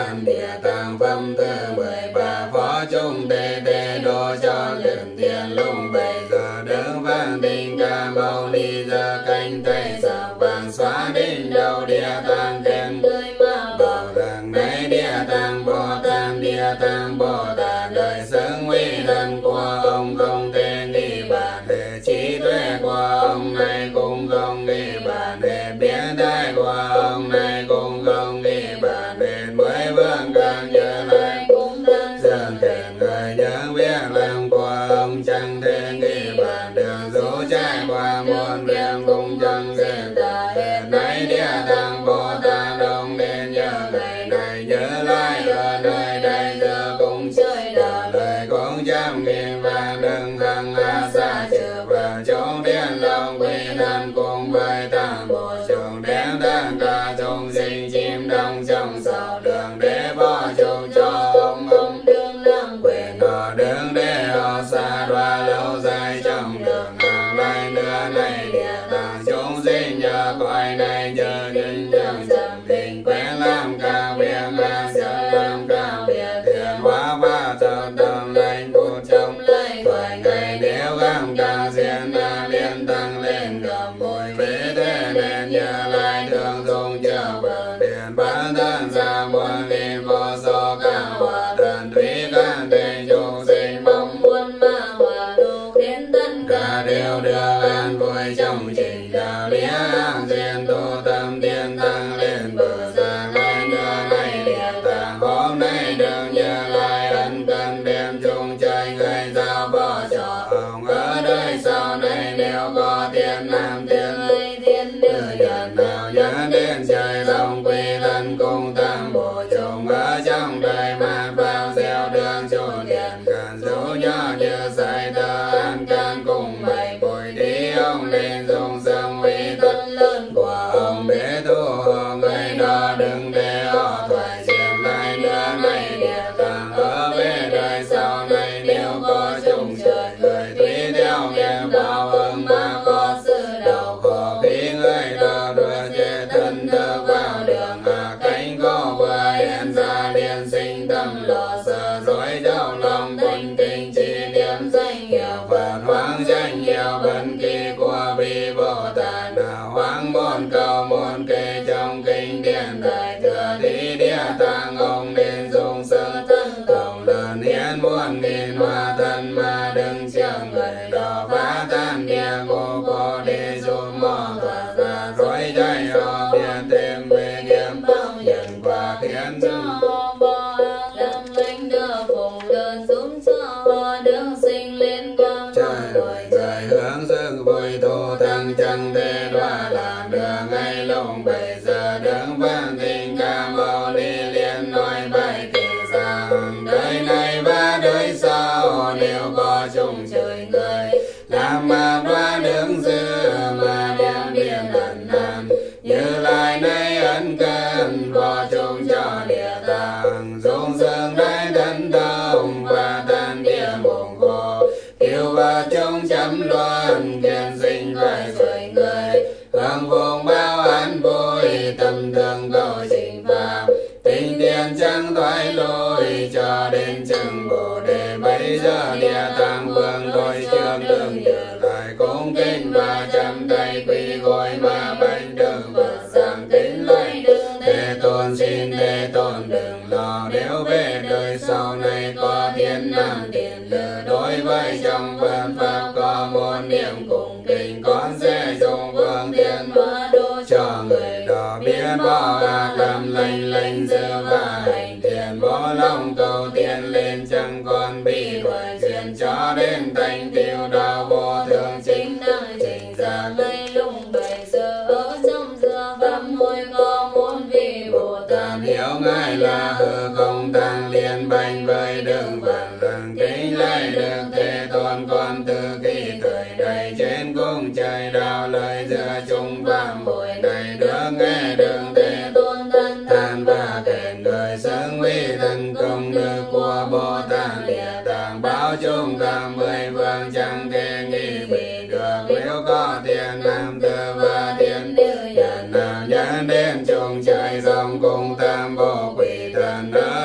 địa tạng phẩm thứ mười ba phó chung tê tê đô cho liền tiền lung bây giờ đứng văn tinh ca mâu ni giờ canh tây giờ vàng xóa đinh đầu địa tạng thiên người ma bảo rằng này địa tạng bồ tát địa tạng bồ tát đời sống uy thân của ông không thể nghi bàn hệ trí tuệ của ông này cũng không nghi bàn hệ biến thái của ông này cũng không nghi bàn hệ mới vương càng nhớ lại cũng đang dần thiện người nhớ biết làm của ông chẳng thể nghi bàn đường dù trải qua muôn biển cũng chẳng dễ tả hệ này địa tạng bồ tát ông nên nhớ ngày này nhớ lại ở nơi đây giờ cũng chơi đà lời cũng trăm nghìn và đừng hằng hạ xa trừ và chúng điện lòng quy thân cùng với tam bộ chúng đến đàn ca chúng sinh chim đông trong sầu đường để bỏ chung cho ông ông đương năng quyền họ đứng để họ xa đoa lâu dài trong đường hàng lại nữa này địa tạng chúng sinh nhờ cõi này nhờ định đường dần định quen làm cao việc mà sợ làm cao việc thiện hóa và thật tâm lành của trong lấy vài ngày nếu gam càng diễn ra liên tăng lên gầm bụi vế thế nên nhớ lại thường dùng chờ bờ điện bán thân ra muôn liên vô số cao hòa thần thủy can tình chúng sinh mong muốn ma hòa độ khiến tất cả đều được an vui trong trình đạo lý an diện tu tâm tiên tăng lên bờ ra lại nữa này địa tạng hôm nay đừng nhớ lại ân cần đem chung chơi người giao bỏ cho ông ở đời sau này nếu có tiền nam tiền lấy tiền nữ nhân nào nhớ đến trời lòng quy thân cùng tam bộ chung ở trong đời mà vào gieo đường chỗ điện cần dấu nhỏ như sai tờ an can cùng mày bồi đi ông nên dùng sông uy thân lớn của ông để thu hộ người đó đừng để họ thoại chuyện lại nữa này địa tạng ở về đời sau này nếu có chung trời người tùy theo nghiệp báo ứng mà có sự đau khổ khi người đó đưa chế thân thức vào đường hạ cánh khổ vừa hiện ra liền sinh tâm lo sợ dối trong lòng tinh kinh chi niệm danh hiệu Phật hoang danh hiệu bần kỳ của vị Bồ Tát nào hoang môn cầu môn kê trong kinh điển đại thừa thí địa tạng ông nên dùng sự thân cầu lớn hiến muôn nghìn hoa thân mà đừng chờ người đó phá tan địa ngục có để giúp mò thoát ra dối chạy họ biết thêm về nghiệp bao nhận và khiến cho họ bỏ làm lành đưa phụng đơn xuống cho họ đừng sinh lên quang trời trời hướng dương vui tu tăng chẳng thể đoa làm được ngay lúc bây giờ đứng văn tình ca mâu ni liên nói bài kể rằng đời này và đời sau đều có chung trời người làm mà đoa đứng dư mà đem điện ẩn nàn như lại nay ân cần bỏ chung cho địa tạng dung dương đại thân thông và tan địa mộng khổ yêu và chung chấm luân kiên sinh phải rời người hưởng vùng bao an vui tâm thương cầu trình phạm tình tiền chẳng thoái lối cho đến chừng bồ đề bây giờ địa tạng vương đôi trước tương như lại cung kính và chăm tay quỳ gối mà bạch đường Phật giảng kính lại đường thế tôn xin thế tôn đừng lo nếu về đời sau này có thiên nam tiền nữ đối với trong Phật pháp có một niệm cùng kinh con sẽ dùng phương tiện hóa độ cho người đó biết bỏ ác làm lành lành dư và hành thiện bố lòng cầu tiền lên chẳng còn bị đuổi chuyện cho đến thành tiêu đạo vô thường chính năng trình ra ngay lúc bây giờ ở trong giờ pháp môi có muốn vị Bồ Tát hiểu ngài là hư không tăng liên bành với đường vạn lần kính lại được thế tôn con từ khi thời đầy trên cung trời đạo lời giữa chúng phạm bội này được nghe đường thế tôn thân than và khen người xứng uy thân công đức của Bồ Tát địa tạng báo chúng tam mười vương chẳng thể nghi bị được nếu có tiền nam tử và tiền nữ nhân nào nhớ đến chung trời rộng cùng tam bộ quỷ thần ở đó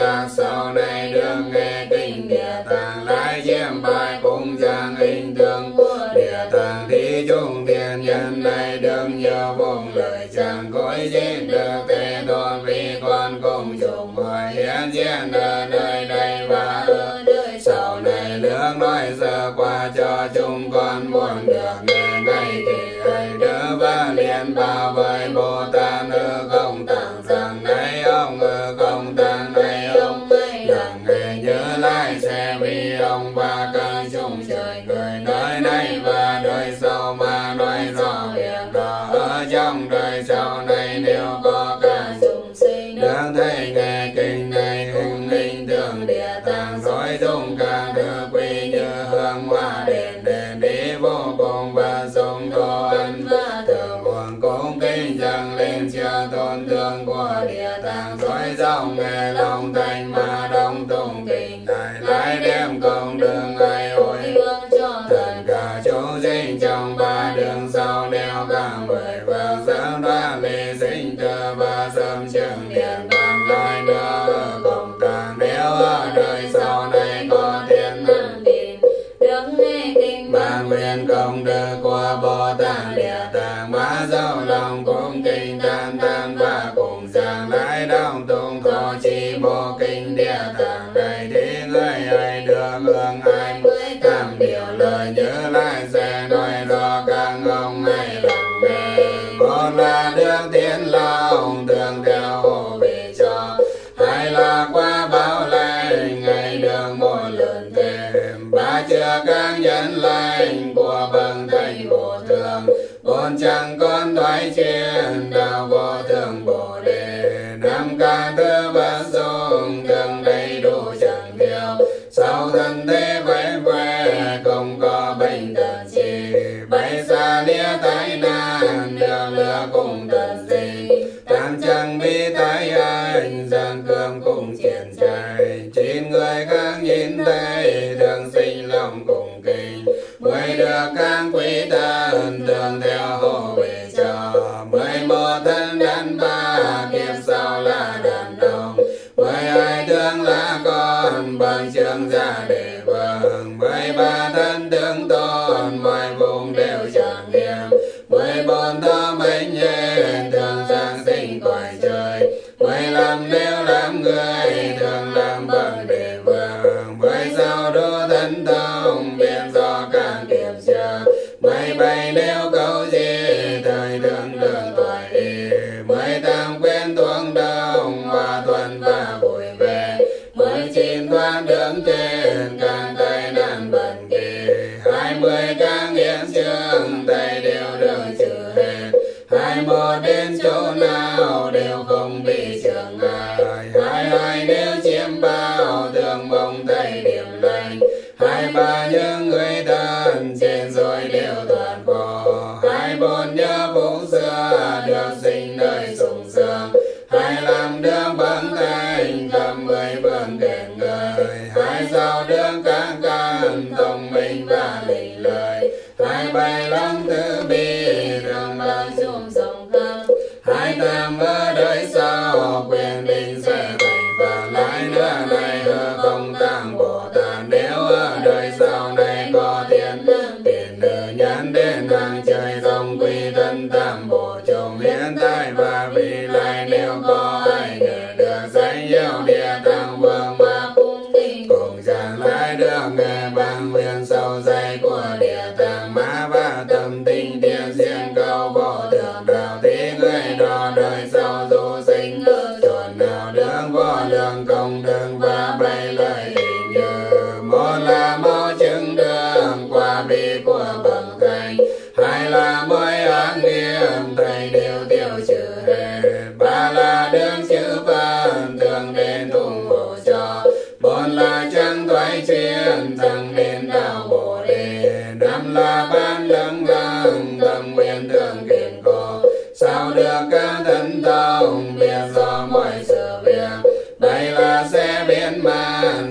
ác sau này được nghe kinh địa tạng lại chiêm bài cùng giang hình tượng của địa tạng thí chúng thiên nhân này được nhiều vùng lời chẳng cõi diễn được thế tôn vì con cùng chúng mọi hiến diễn ở nơi đây và ở đời sau này nước nói sơ qua cho chúng con muốn được nghe ngay thì ấy đỡ và liên bảo với Bồ Tát ở công tạng rằng này ông ở công tạng này ông đặng nghe nhớ lại sẽ vì ông và các chúng trời người nơi này và đời sau mà nói rõ việc đó ở trong đời sau này nếu có các chúng sinh được thấy nghe kinh này hình hình tượng địa tạng dối dung các thứ quy như hương hoa đền đền đi vô cùng và dùng đồ ăn và thường nguồn cung kinh dâng lên chưa tôn tượng của địa tạng dối dòng nghe lòng thành mà đông tụng kinh này lại đem công đường ai ôi hương cho tất cả chúng sinh trong ba đường sau đeo cả mười vàng sớm đoan lì sinh tơ và sớm trường điện bàn lại nữa công tạng nếu ở đời sau này có thiên năng điện được nghe kinh ban nguyện công đức của Bồ Tát địa tạng mã dấu lòng cung kinh tan tan và cùng giảng lại đông tụng thọ trì bộ kinh địa tạng này thì người ấy được hưởng hai mươi tám điều lời nhớ lại sẽ nói rõ các ông ấy lắng nghe. Một là được tiến lòng thường theo hộ về cho, hai là qua báo lành ngày được một lần thêm, ba chưa các nhân lành của bậc thầy vô thượng, bốn chẳng con thoái chuyên đạo vô thượng bồ đề, năm các thứ vật dụng thường đầy đủ chẳng thiếu, sau thân thế vẫy về không có bệnh tật gì, bay xa lìa tai nạn được lừa cùng tận gì, tam chẳng bi tai anh giang cương cùng triển trai, chín người khác nhìn thấy thường sinh lòng cùng kinh, mười được các quý thần thường theo hộ về cho, mười một thân đàn ba kiếp sau là đàn ông, mười hai thương là con bằng trường gia đề vương, mười ba thân tướng tôn mọi vùng đều chẳng hiểm, mười bốn thọ mệnh nhân thường sang sinh cõi trời, mười lăm nếu làm người thường làm bằng đề vương, mười sáu đô thân thông biện do các kiếp chờ, mười bảy nếu câu gì thời đường đường thoại đi, mười tám quen tuông đông hòa thuận và vui vẻ, mười chín thoát đường trên càng tai nạn bận kỳ, hai mươi càng hiện trường tay đều đường trừ hết, hai một đến chỗ nào đều không bị trường ngại, hai hai nếu chiếm bao thường mong thấy điểm lành, hai ba những người thân trên rồi đều toàn khổ, hai bốn nhớ vũ xưa được sinh đời sung sướng, hai làm đường bằng thành cầm mười vườn đền người, hai sáu đường các căn thông minh và lình lời, hai bảy lòng từ bi thường bao dung rộng khắp, hai tám ở đời sau quyền định sẽ thành và lại nữa này ở công tạng Bồ Tát nếu ở đời sau này có tiền tiền nữ nhân đến hàng trời dòng quy thân tam bộ chồng hiện tại và vị lai nếu có ai ngờ được danh hiệu địa tạng vương mà cung kính cùng giảng lại được nghe bằng nguyện sâu dày của địa tạng mã và tâm tinh thiên diện cầu vô thượng đạo thế người đó đời sau du sinh ở chốn nào đường vô lượng công đức và bảy lời hình như một là mau chứng đường qua bi của bậc thầy, hai là mỗi ác nghiệp thầy đều tiêu trừ hết, ba là đường chữ phân thường đến ủng hộ cho, bốn là chẳng thoái chuyên thăng đến đạo bồ đề, năm là ban đấng lăng tâm nguyện thường kiên cố, sao được các thân thông biết do mọi sự việc, bảy là sẽ biến man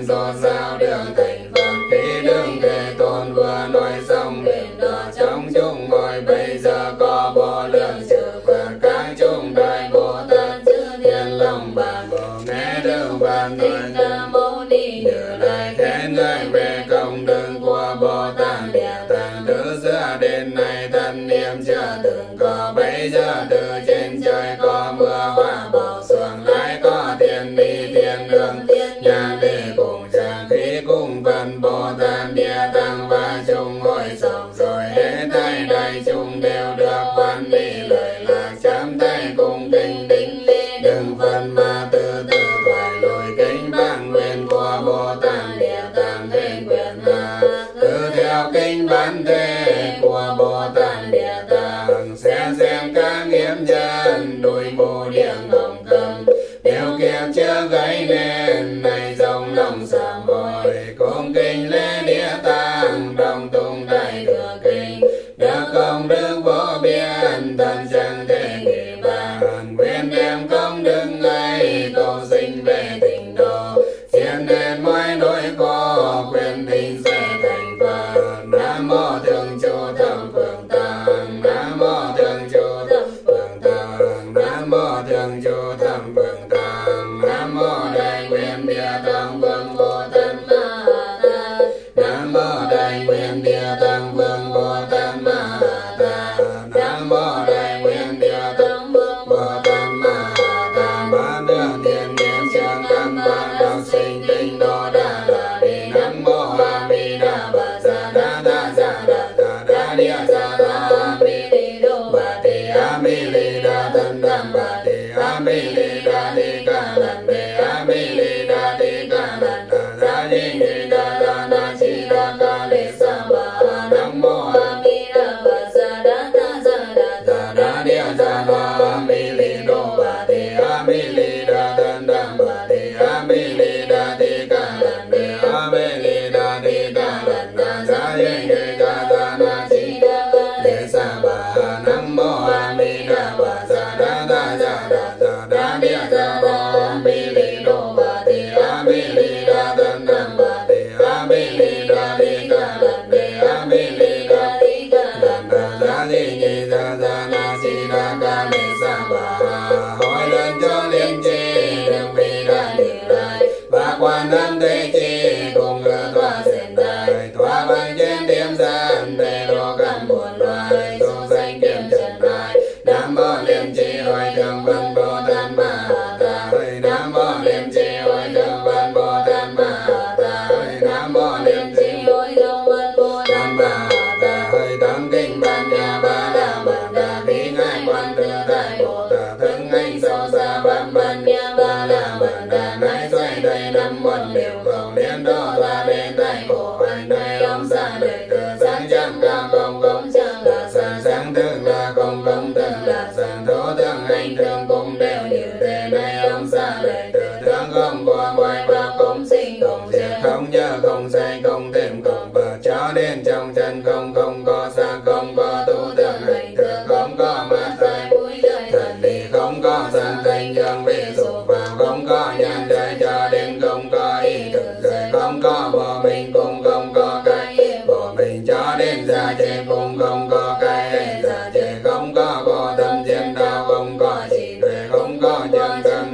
Thích Ca Mâu Ni Như Lai khen ngợi về công đức của Bồ Tát Địa Tạng. Từ xưa đến nay thân niệm chưa từng có, bây giờ từ trên trời có mưa hoa bảo xuống, lại có thiên đi thiên đường nhà để cùng trang khí cùng phần Bồ Tát Địa Tạng và chúng hội sống, rồi hết thảy đại chúng đều được hoan đi lời lạc chấm tay cùng kinh đính đừng phân mà từ từ thoại lối kinh bản nguyện của Bồ Tát Địa Tạng thêm quyền hạ. Cứ theo kinh bản thế của Bồ Tát Địa Tạng, xem xem các nghiệp nhân đuôi mù điện hồng cầm điều kiếp chưa gây nên, này dòng lòng sám hối cùng kinh lễ Địa Tạng đồng tung đại thừa kinh, được công đức vô biên thần chẳng thể nghĩ bàn. Nguyện đem công đức ấy cầu sinh về tịnh độ, diễn đến mọi nỗi khổ quyền tình sẽ thành Phật. Nam mô Thượng Chủ Thập Phương Tăng, Nam mô Thượng Chủ Thập Phương Tăng, Nam mô Thượng Chủ Thập Phương Tăng, Nam mô Đại Nguyện Địa Tạng Vương Bồ Tát Ma Tát, Nam mô Đại Nguyện Địa Tạng Vương Bồ Tát Ma Tát, Nam mô Đại Nguyện Địa Tạng Vương Bồ Tát Ma Tát. Ba đường thiện niệm trường căn bản đọc sinh tịnh độ đà đà đi. Nam mô A Di Đà Phật. Sa đa đa sa đa đa đa địa sa đa A Mi Ni Đô Bà Tỳ A Mi Li Đà Thân Đam Bà Tỳ A Mi Li Đà Đi Ca Lần Đề A Mi Li Đà Đi Ca Lần Đà Sa Di Ni Đà Đà Na Chi Đà Ca Lê Sa Bà. Nam mô A Di Đà Phật. Sa đa đa sa đa đa đa địa sa đa A Mi Li Đô Bà Tỳ A Mi Li Đà Thân Đam Bà Tỳ A Mi Li Đà Đi Ca Lần Đề A Mi Li Đà Đi Ca Lần Đà Sa Di Ni Đà Đà Na Chi Đà Ca Lê Sa Bà. Nam mô A Di Đà Phật. Sa đa đa sa đa đa đa địa sa đa A Mi Li Đô Bà Tỳ A Mi Li Đà Thân Đam Bà Tỳ A Mi Li Đà Đi Ca Lần Đề A Mi Li Đà Đi Ca Lần Đà Sa Di Ni Đà Đà Na Chi Đà Ca Lê Sa Bà. Hỏi lên cho liên chi đừng vì đại Như Lai và quan âm thế chi cùng ngự tòa sen đài tòa bằng trên tiêm gian để độ cảm buồn loài xuống danh kiếm trần ai. Nam mô Liêm Chi Hội Thượng Văn Bồ Tát Ma Tát, Nam mô Liêm Chi Hội Thượng Văn Bồ Tát Ma Tát, Nam mô Liêm Chi Hội Thượng Văn Bồ Tát Ma Tát. Tâm kinh Ban Nha Ba La Mật Đa khí ngài quan tự tại Bồ Tát thân anh sâu xa Ban Ban Nha Ba La Mật Đa nay xoay đầy năm muôn điều cầu liên đô la đến tại khổ anh đây ông xa đời từ sáng chẳng cao không không chẳng là sáng sáng thương là không không thương là sáng thố thương anh thương cũng đều như thế này ông xa đời từ thương không qua ngoài và không sinh không diệt không nhớ không sai không thêm không bờ cho đến trong chân không không có xa không có tu thương hành thương không có mắt tai mũi lưỡi thần thì không có sanh thành dương vì dục vào không có nhân đời cho đến không có ý thức rời không có bỏ mình cũng không có cái bỏ mình cho đến ra chê cũng không có cái ra chê không có có tâm chiến đạo không có chỉ tuệ không có chân tâm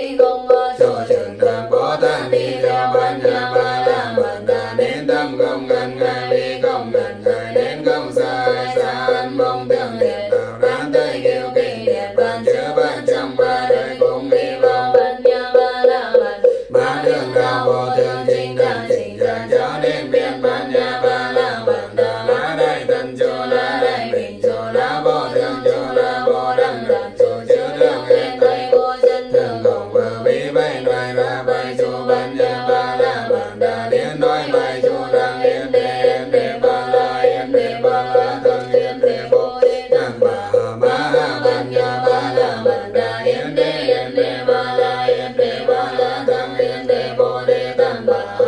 cho trường thượng Bồ Tát đi theo Ban Nha Ba La Mật Đa đến tâm không gần ngài vì không gần ngài đến không xa xa ân mong tương liệt tạo rán tới kêu kinh liệt ban chứa ban trong ba đời cùng đi vào Ban Nha Ba La Mật ba đường đạo vô thường chính đẳng chính giác cho đến biên Ban Nha Ba La Mật Đa lá đại thần chỗ lá đại bình chỗ lá vô thường chỗ lá vô đẳng đẳng chỗ chứa đường hết thảy vô chân thường không vừa bí bay đoài ra bay chỗ Ban Nha Ba La Mật Đa đến nói bay chỗ đang yên đề yên đề ba la yên đề ba la thân yên đề bồ đề tam bà ma Ban Nha Ba La Mật Đa yên đề yên đề ba la yên đề ba la thân yên đề bồ đề tam bà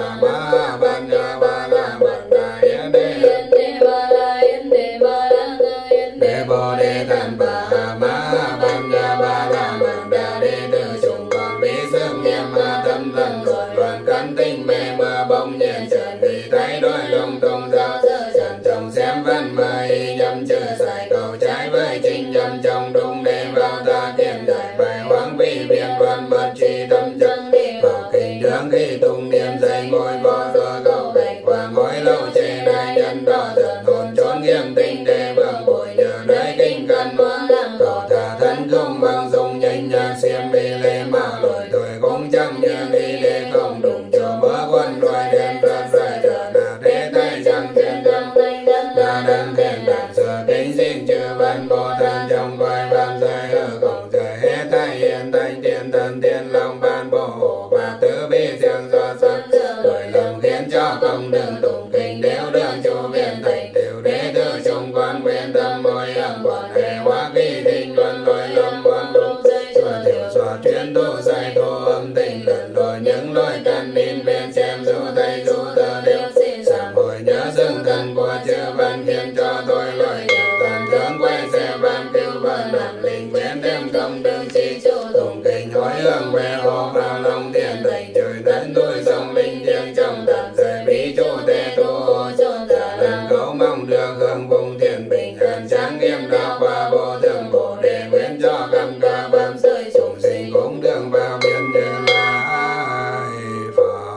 đương khi tung niệm dây ngôi bỏ rồi cầu bạch qua ngôi lâu chế đại nhân đó dần hồn trốn nghiêm tinh đề vương bồi nhờ nơi kinh cân muôn lăng cầu thả thân không bằng dùng nhanh nhạc xiêm bi lê ma lội tuổi cũng chẳng như đi để không đụng cho mơ quân loài đen rất rời trở là thế tay chẳng thiên đăng thanh đất là đăng thiên đàn sửa kính xin chư văn bồ tát trong vai văn dài ở cổng trời hết thay hiện thanh thiên thần thiên long ban bồ hộ và tứ bi siêng do sắc đổi lầm khiến cho công đường tụng kinh đều đường chu viên thành đều đế tư trung quan quyền tâm môi âm bọn hệ hóa kỳ tinh luân lôi lâm quan đúng xóa thiểu xóa chuyên tu sai tu âm tình lần lôi những lôi căn nín bên xem du tây du tơ đều sám hồi nhớ dưng thân của chư văn khiến cho tôi lôi nhiều tàn tướng quay xe ban cứu vân nằm linh quyến đem công đường chi tụng kinh hỏi hương về hồ vào lòng thiên thành trời đến tôi sông linh thiêng trong tận rời bí chu tê tu cả lần cấu mong được hưởng vùng thiên bình an trang nghiêm đạo qua vô thường bồ đề nguyện cho cầm ca bám rơi chúng sinh cũng đường vào biên như lai Phật.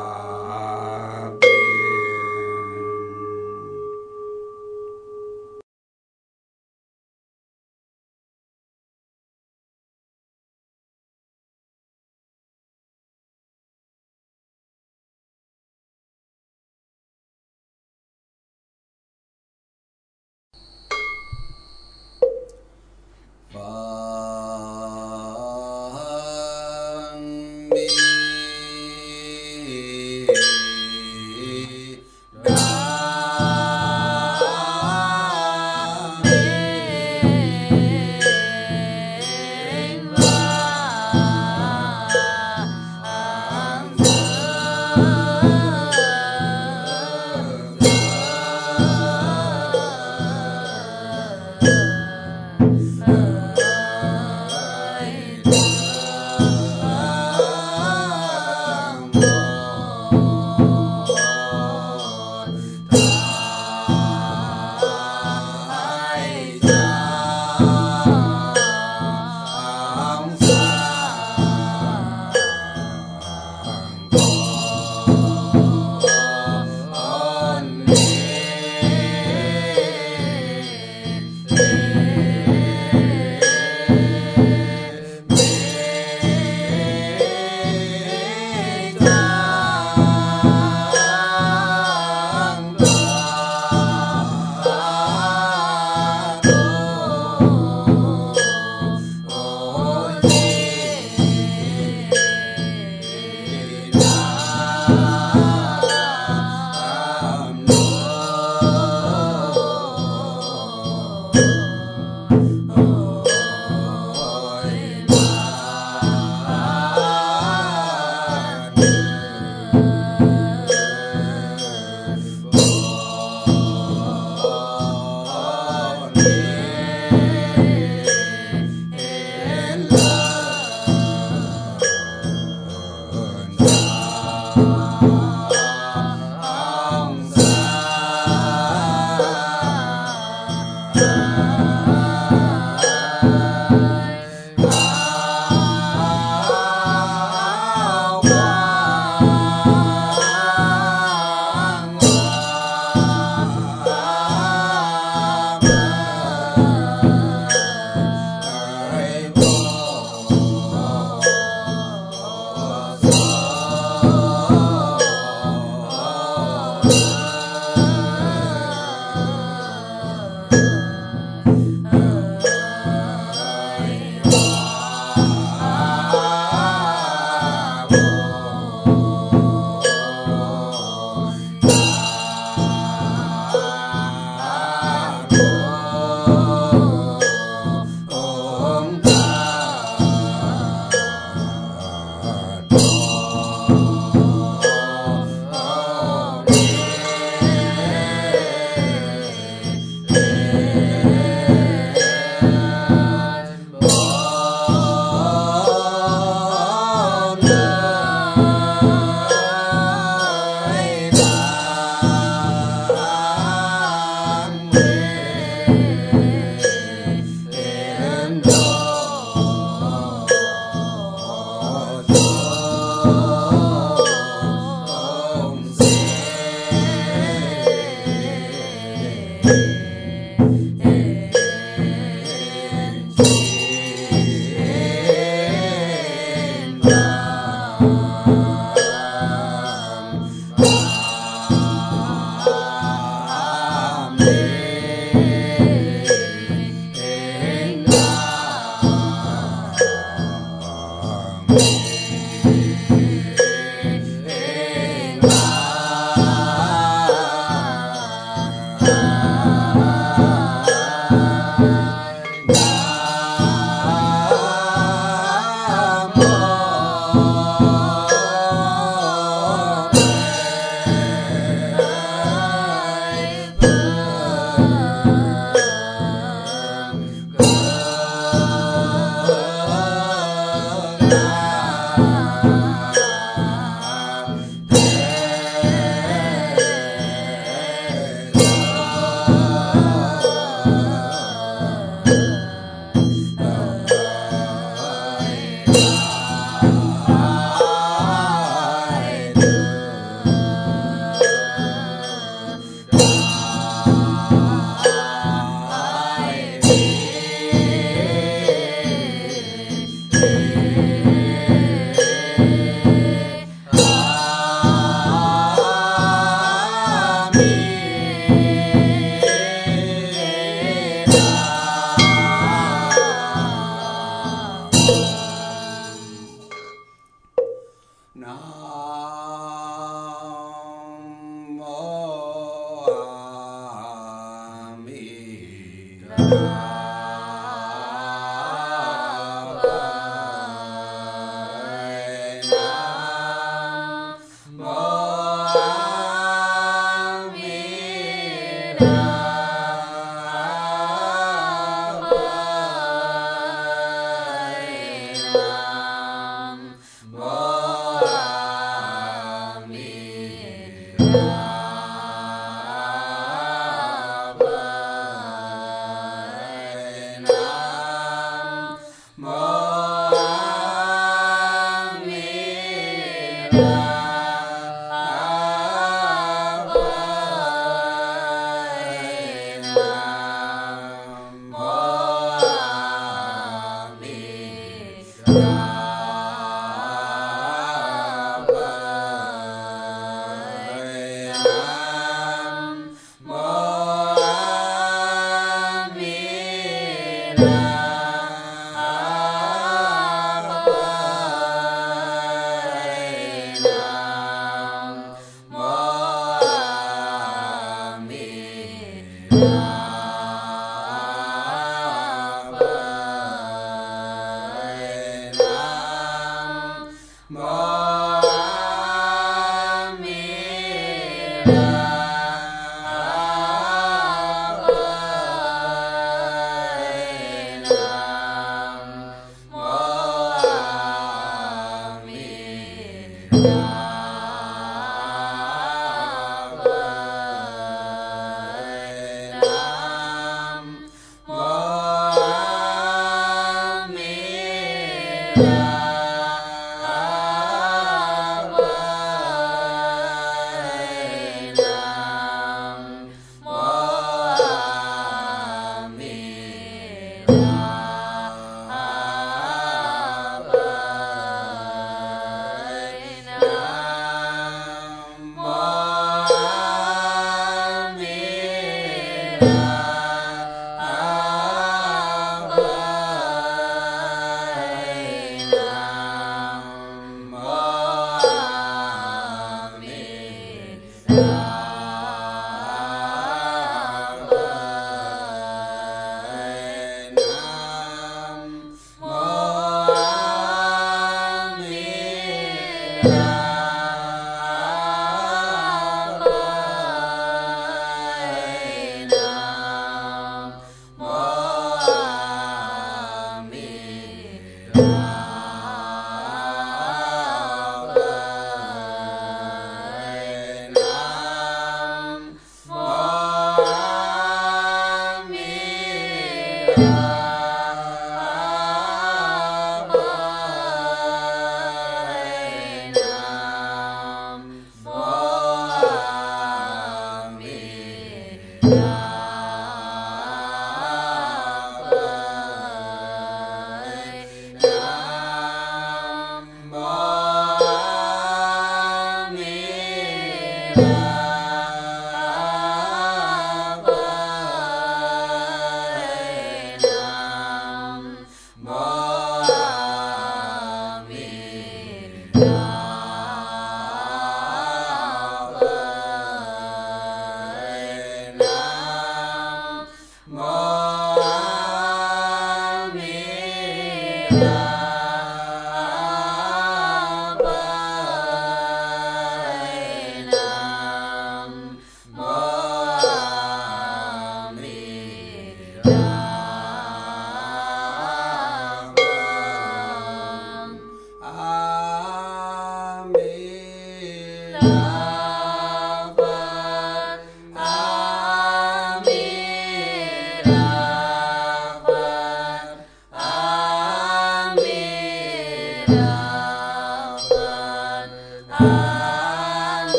Nam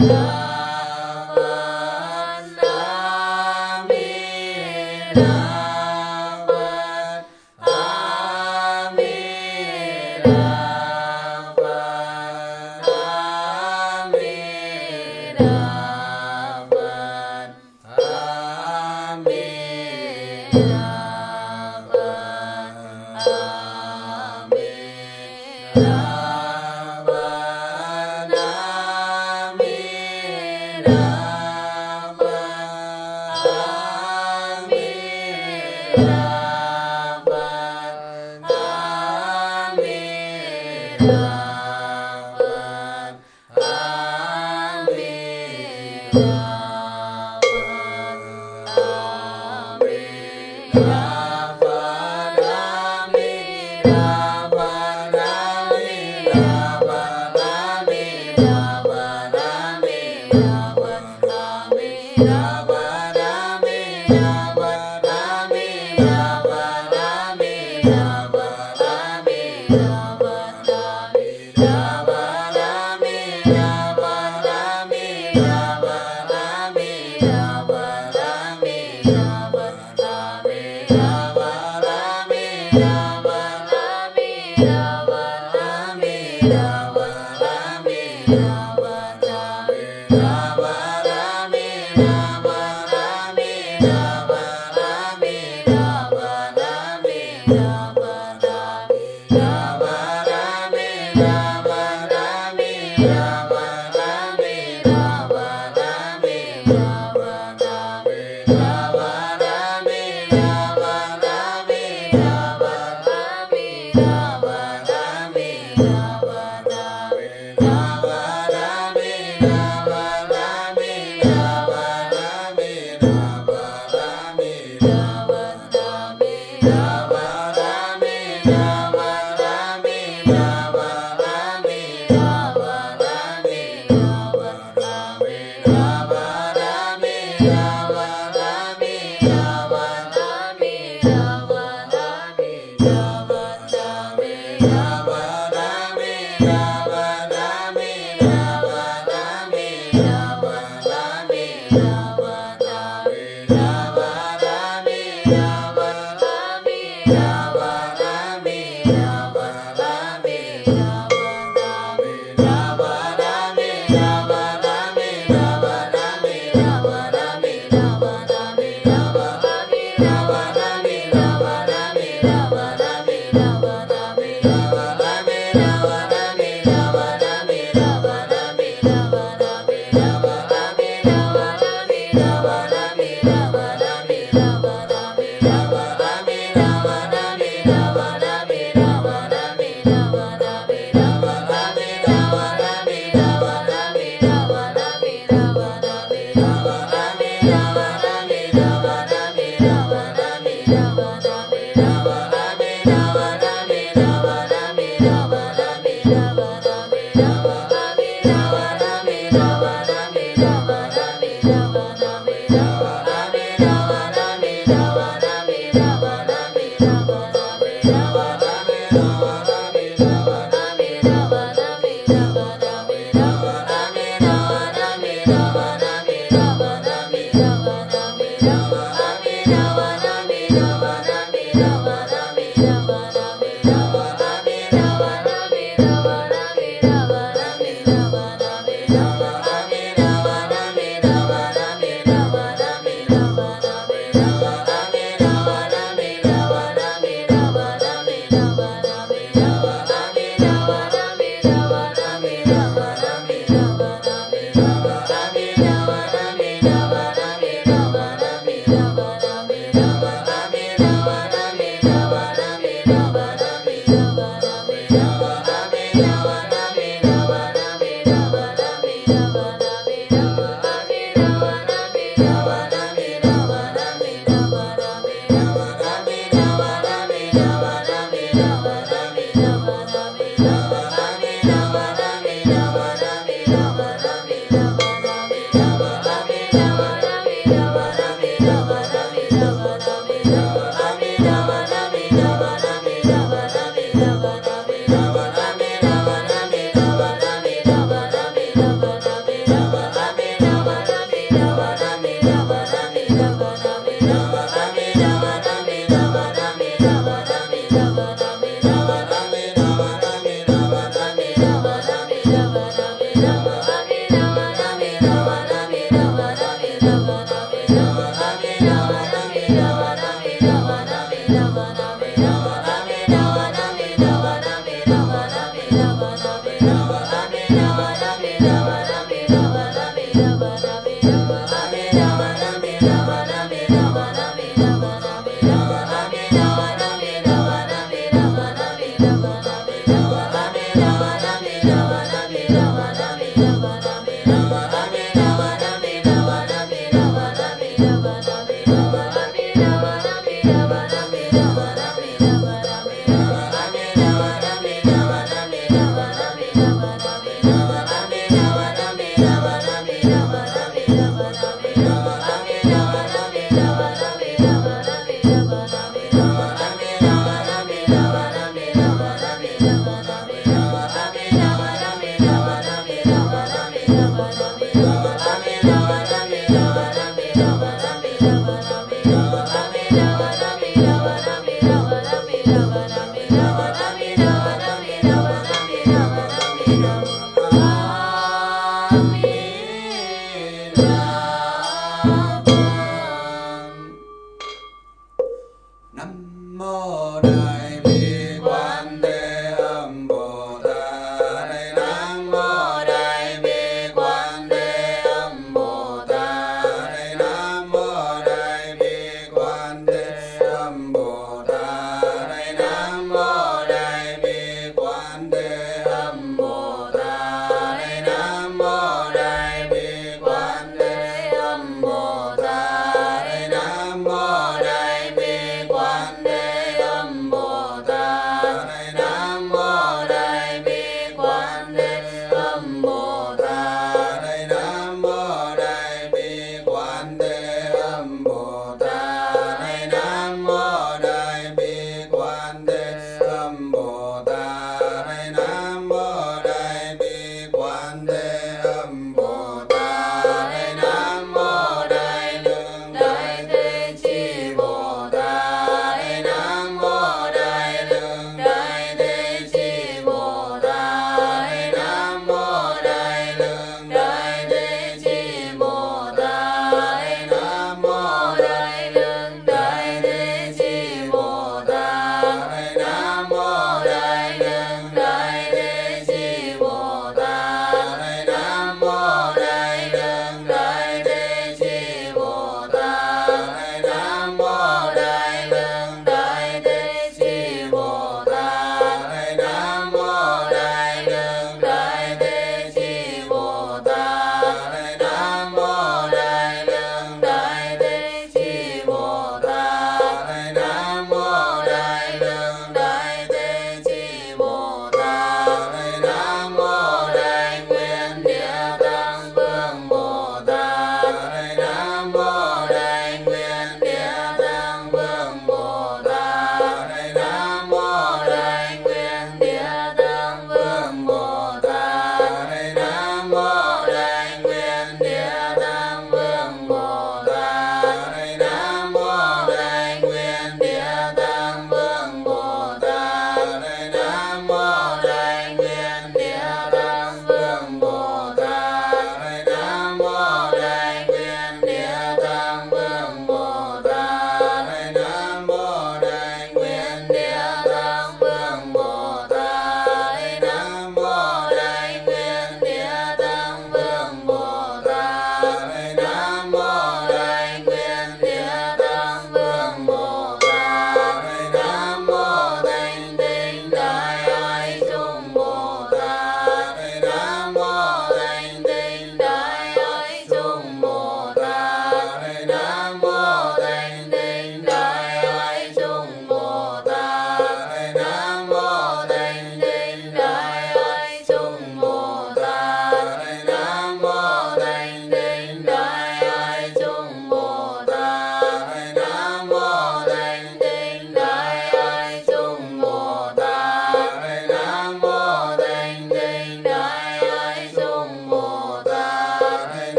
Ba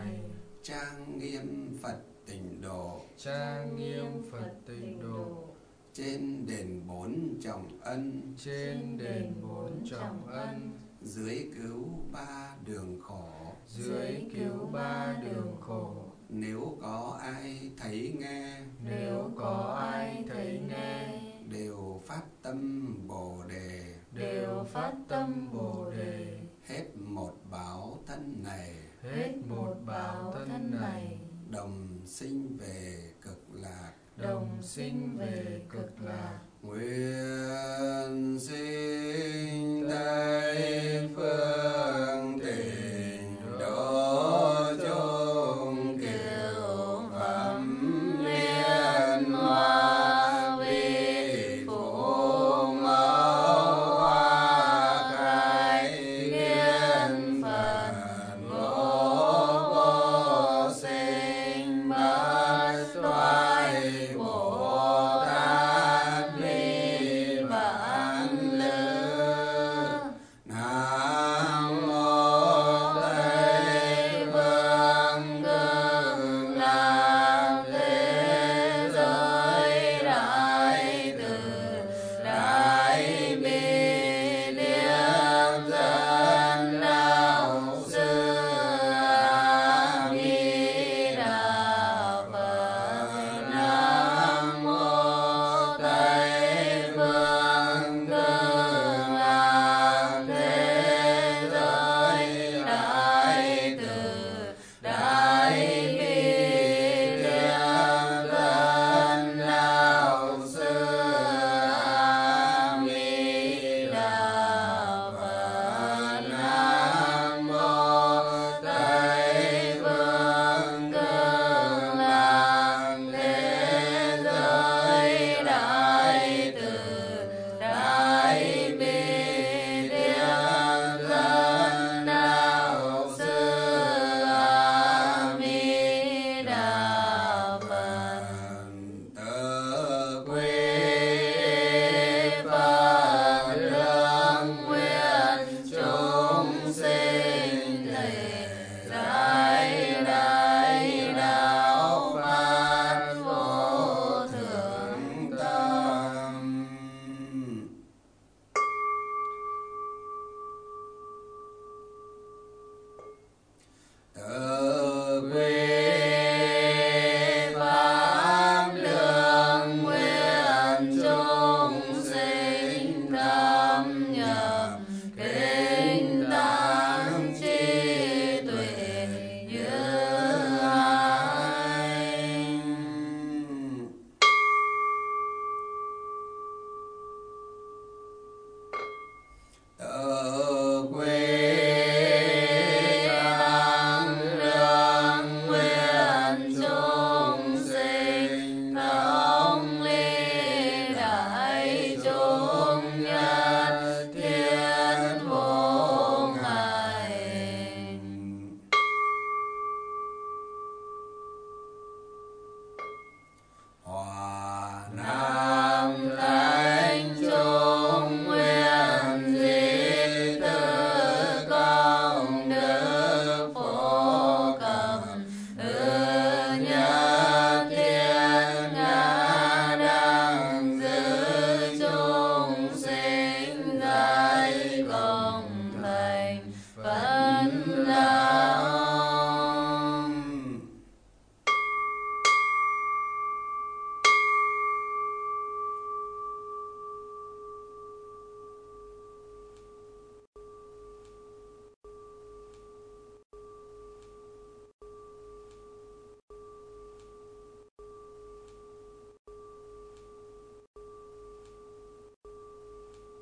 này. Trang nghiêm Phật Tịnh Độ, trang nghiêm Phật Tịnh Độ. Trên đền bốn trọng ân, trên đền bốn trọng ân. Dưới cứu ba đường khổ, dưới cứu ba đường khổ. Nếu có ai thấy nghe, nếu có ai thấy nghe. Đều phát tâm Bồ Đề, đều phát tâm Bồ Đề. Hết một báo thân này, hết một báo thân này. Đồng sinh về cực lạc, đồng sinh về cực lạc. Nguyện xin